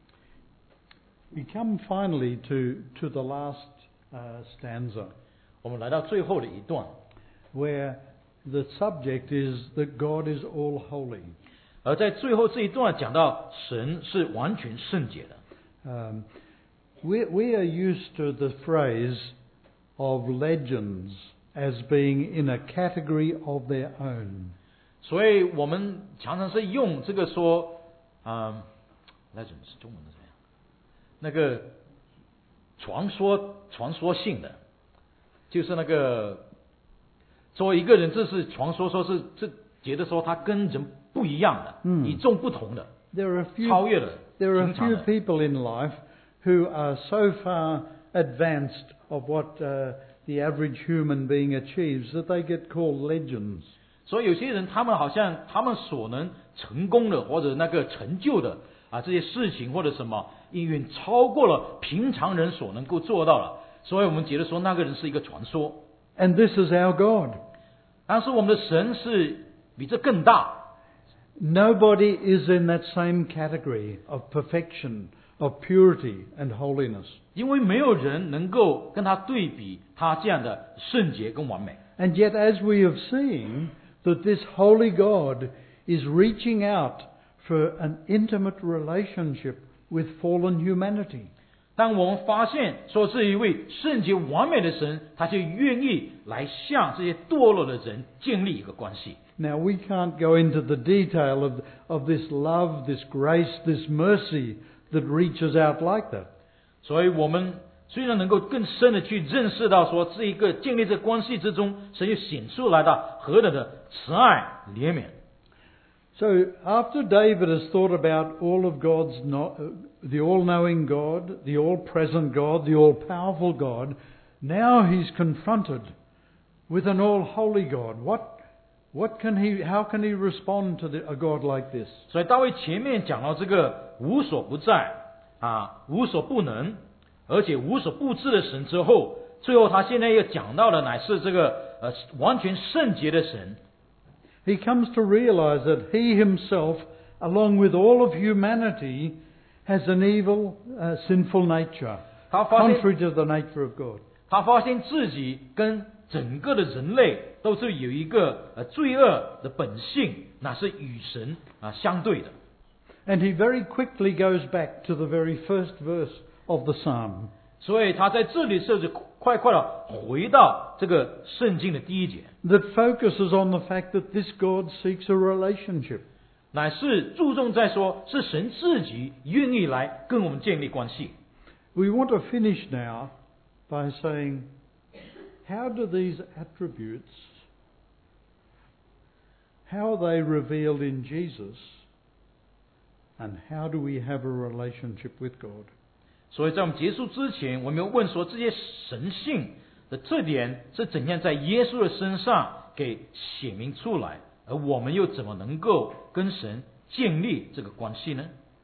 We come finally to, to the last uh, stanza, 我们来到最后的一段， where the subject is that God is all holy. 而在最后这一段讲到神是完全圣洁的。 Um, we, we are used to the phrase of legends as being in a category of their own. 所以我们常常是用这个说，啊、呃、，legend 是中文的怎么样？那个传说传说性的，就是那个作为一个人，这是传说，说是这觉得说他跟人不一样的， 嗯与众不同的， There are a few, 超越了 there are 平 a 常 few 的。 people in life who are so far advanced of what uh, the average human being achieves that they get called legends. 所以有些人，他们好像他们所能成功的或者那个成就的啊这些事情或者什么，远超过了平常人所能够做到了。所以我们觉得说那个人是一个传说。 And this is our God. 但是我们的神是比这更大。 Nobody is in that same category of perfection, of purity and holiness. 因为没有人能够跟他对比他这样的圣洁跟完美。 And yet, as we have seen, that this holy God is reaching out for an intimate relationship with fallen humanity. 当我们发现说这一位圣洁完美的神，他就愿意来向这些堕落的人建立一个关系。 Now, we can't go into the detail of, of this love, this grace, this mercy that reaches out like that. 所以我们虽然能够更深的去认识到说这一个建立这关系之中，神就显出来的何等的慈爱怜悯。 So, after David has thought about all of God's, no, the all-knowing God, the all-present God, the all-powerful God, now he's confronted with an all-holy God. What, what can he, how can he respond to the, a God like this? 所以大卫前面讲到这个无所不在啊，无所不能，而且无所不知的神之后，最后他现在又讲到的乃是这个呃完全圣洁的神。 He comes to realize that he himself, along with all of humanity, has an evil, uh, sinful nature, 他发现 contrary to the nature of God. 他发现自己跟整个的人类都是有一个呃罪恶的本性，那是与神啊相对的。 And he very quickly goes back to the very first verse of the psalm. 所以他在这里设置快快的回到这个圣经的第一节， That focuses on the fact that this God seeks a relationship. 乃是注重在说是神自己愿意来跟我们建立关系。 We want to finish now by saying, how do these attributes, how are they revealed in Jesus, and how do we have a relationship with God? 所以在我们结束之前，我们要问说这些神性的特点是怎样在耶稣的身上给显明出来，而我们又怎么能够跟神建立这个关系呢？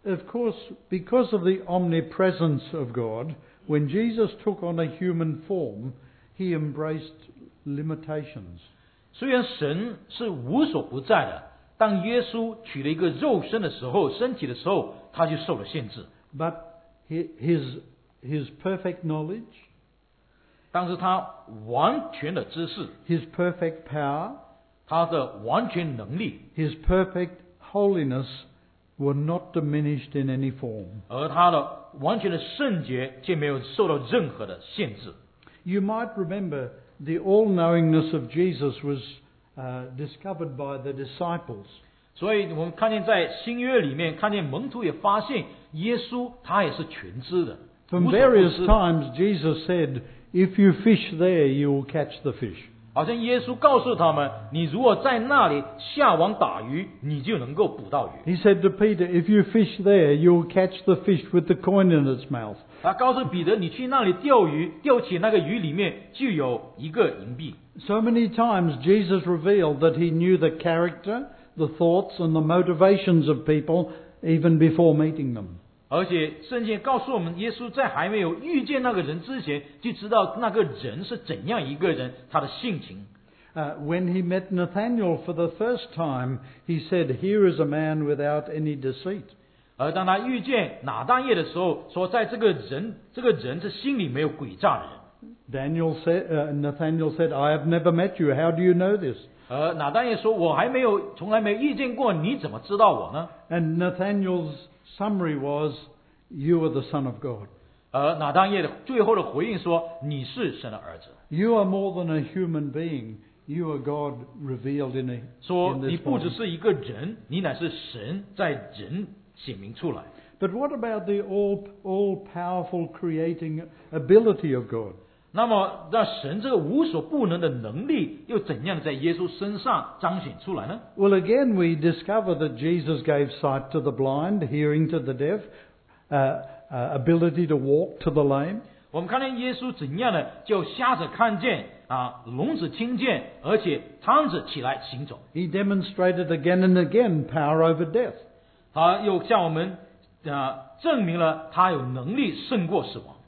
Of course, because of the omnipresence of God, when Jesus took on a human form, he embraced limitations. 虽然神是无所不在的，当耶稣取了一个肉身的时候，身体的时候，他就受了限制。 But hi- his, his perfect knowledge, 但是他完全的知识， his perfect power, 他的完全能力， his perfect holiness were not diminished in any form. 而他的完全的圣洁却没有受到任何的限制。 You might remember the all-knowingness of Jesus was uh, discovered by the disciples. 所以我们看见在新约里面，看见门徒也发现耶稣他也是全知的。 From 无所不 various 知的 times, Jesus said, "If you fish there, you will catch the fish." 好像耶稣告诉他们：你如果在那里下网打鱼，你就能够捕到鱼。 He said to Peter, "If you fish there, you will catch the fish with the coin in its mouth." 他告诉彼得：你去那里钓鱼，钓起那个鱼里面就有一个银币。 So many times Jesus revealed that he knew the character, the thoughts and the motivations of people even before meeting them. 而且圣经告诉我们，耶稣在还没有遇见那个人之前，就知道那个人是怎样一个人，他的性情。 Uh, when he met Nathanael for the first time, he said, "Here is a man without any deceit." 而当他遇见拿但业的时候，说在这个人，这个人是心里没有诡诈的人。 Daniel said, uh, Nathanael said, "I have never met you. How do you know this?" 而拿但业说：“我还没有，从来没有遇见过，你怎么知道我呢 And Nathanael's summary was, "You are the Son of God." 而拿但业的最后的回应说：“你是神的儿子。 You are more than a human being. You are God revealed in, a, 说 in 你 this 不只 form. 是一个人，你乃是神在人显明出来。 But what about the all, all-powerful creating ability of God? 那么，那神这个无所不能的能力，又怎样在耶稣身上彰显出来呢？ Well, again, we discover that Jesus gave sight to the blind, hearing to the deaf, uh, uh, ability to walk to the lame. 我们看见耶稣怎样的叫瞎子看见啊，聋子听见，而且瘫子起来行走。 He demonstrated again and again power over death. 他又向我们啊证明了他有能力胜过死亡。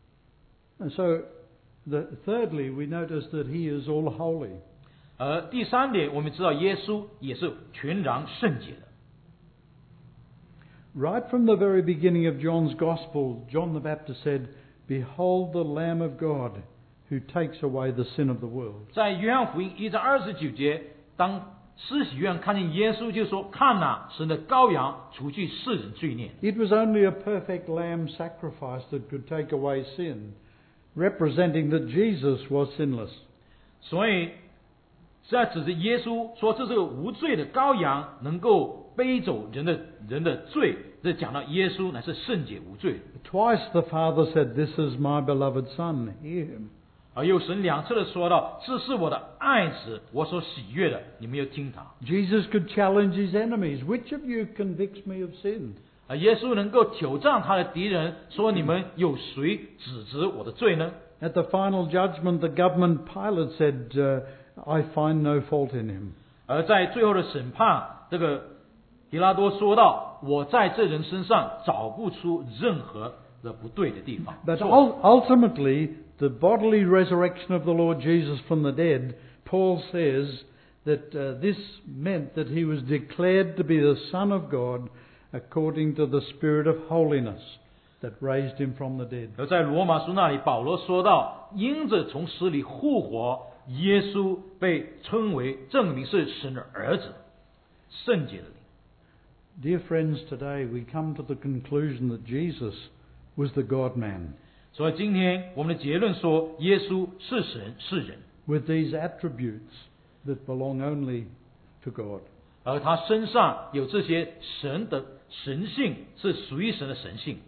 And so, the, thirdly, we notice that he is all holy. 而第三点，我们知道耶稣也是全然圣洁的。 Right from the very beginning of John's Gospel, John the Baptist said, "Behold the Lamb of God who takes away the sin of the world." 在约翰福音一章二十九节，当施洗约翰看见耶稣，就说：“看哪，神的羔羊，除去世人罪孽。” It was only a perfect lamb sacrifice that could take away sin, representing that Jesus was sinless. 所以，这只是耶稣说这是个无罪的羔羊，能够背走人的人的罪。这讲到耶稣乃是圣洁无罪的。 Twice the Father said, "This is my beloved Son, hear him." 而又神两次的说到：“这是我的爱子，我所喜悦的，你们要听他。” Jesus could challenge his enemies. "Which of you convicts me of sin?" 而耶稣能够挑战他的敌人，说：“你们有谁指责我的罪呢？” At the final judgment, the government Pilate said, uh, "I find no fault in him." 而在最后的审判，这个彼拉多说到：“我在这人身上找不出任何的不对的地方。” But 错 ul- ultimately, the bodily resurrection of the Lord Jesus from the dead, Paul says that uh, this meant that he was declared to be the Son of God according to the Spirit of holiness that raised him from the dead. 而在罗马书那里，保罗说到：“因着从死里复活，耶稣被称为证明是神的儿子，圣洁的灵。” Dear friends, today we come to the conclusion that Jesus was the God-man 所以今天我们的结论说，耶稣是神是人， with these attributes that belong only to God. 而他身上有这些神的神性，是属于神的神性。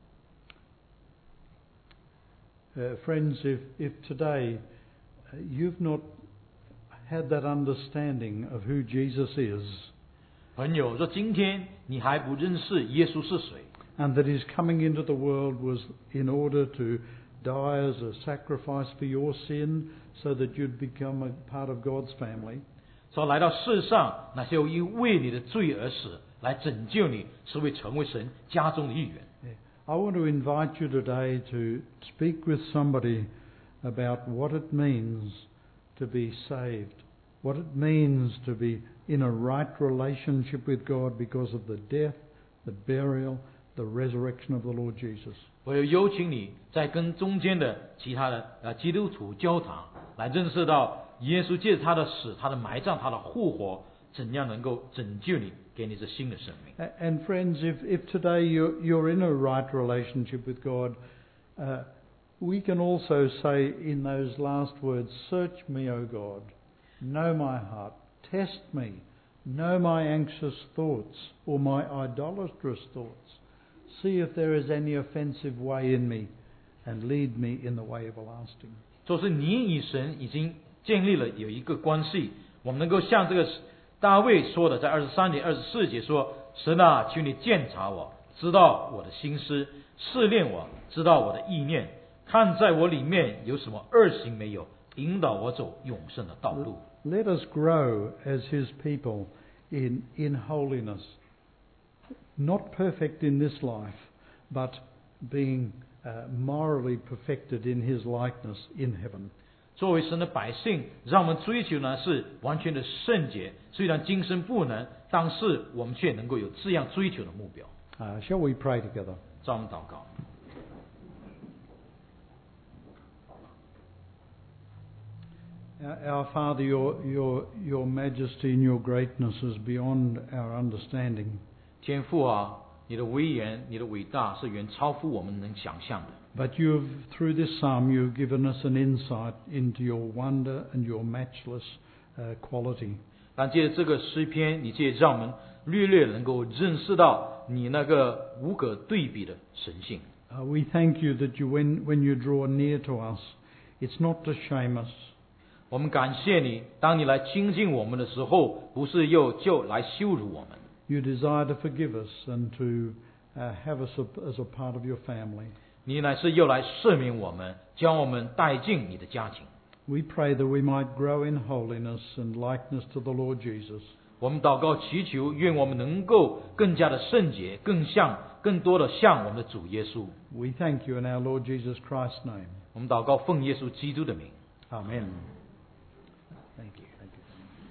Uh, friends, if, if today uh, you've not had that understanding of who Jesus is, 朋友，说今天你还不认识耶稣是谁， and that his coming into the world was in order to die as a sacrifice for your sin so that you'd become a part of God's family, 说来到世上，那些因为你的罪而死，来拯救你，是为成为神家中的一员。 Yeah. I want to invite you today to speak with somebody about what it means to be saved, what it means to be in a right relationship with God because of the death, the burial, the resurrection of the Lord Jesus. 我要邀请你在跟中间的其他的呃基督徒交谈，来认识到耶稣借着他的死、他的埋葬、他的复活，怎样能够拯救你，给你这新的生命。 And friends, if, if today you're, you're in a right relationship with God, uh, we can also say in those last words, "Search me, O God, know my heart, test me, know my anxious thoughts or my idolatrous thoughts. See if there is any offensive way in me, and lead me in the way everlasting." 就是你与神已经建立了有一个关系，我们能够像这个大卫说的，在二十三节、二十四节说：“神啊，求你鉴察我，知道我的心思，试炼我，知道我的意念，看在我里面有什么恶行没有，引导我走永生的道路。” Let us grow as His people in, in holiness. Not perfect in this life, but being uh, morally perfected in His likeness in heaven. 作为神的百姓，让我们追求呢是完全的圣洁。虽然今生不能，但是我们却能够有这样追求的目标。 Uh, shall we pray together? 让我们祷告。 Our Father, your, your, your majesty and your greatness is beyond our understanding. 天父啊，你的威严、你的伟大是远超乎我们能想象的。 But you've, through this psalm, you've given us an insight into your wonder and your matchless uh, quality. 但借这个诗篇，你借让我们略略能够认识到你那个无可对比的神性。 Uh, we thank you that you, when, when you draw near to us, it's not to shame us. 我们感谢你，当你来亲近我们的时候，不是又就来羞辱我们。 You desire to forgive us and to uh, have us a, as a part of your family. 你乃是又来赦免我们，将我们带进你的家庭。 We pray that we might grow in holiness and likeness to the Lord Jesus. 我们祷告祈求，愿我们能够更加的圣洁，更像、更多的像我们的主耶稣。 We thank you in our Lord Jesus Christ's name. 我们祷告奉耶稣基督的名。 Amen. Thank you. Thank you.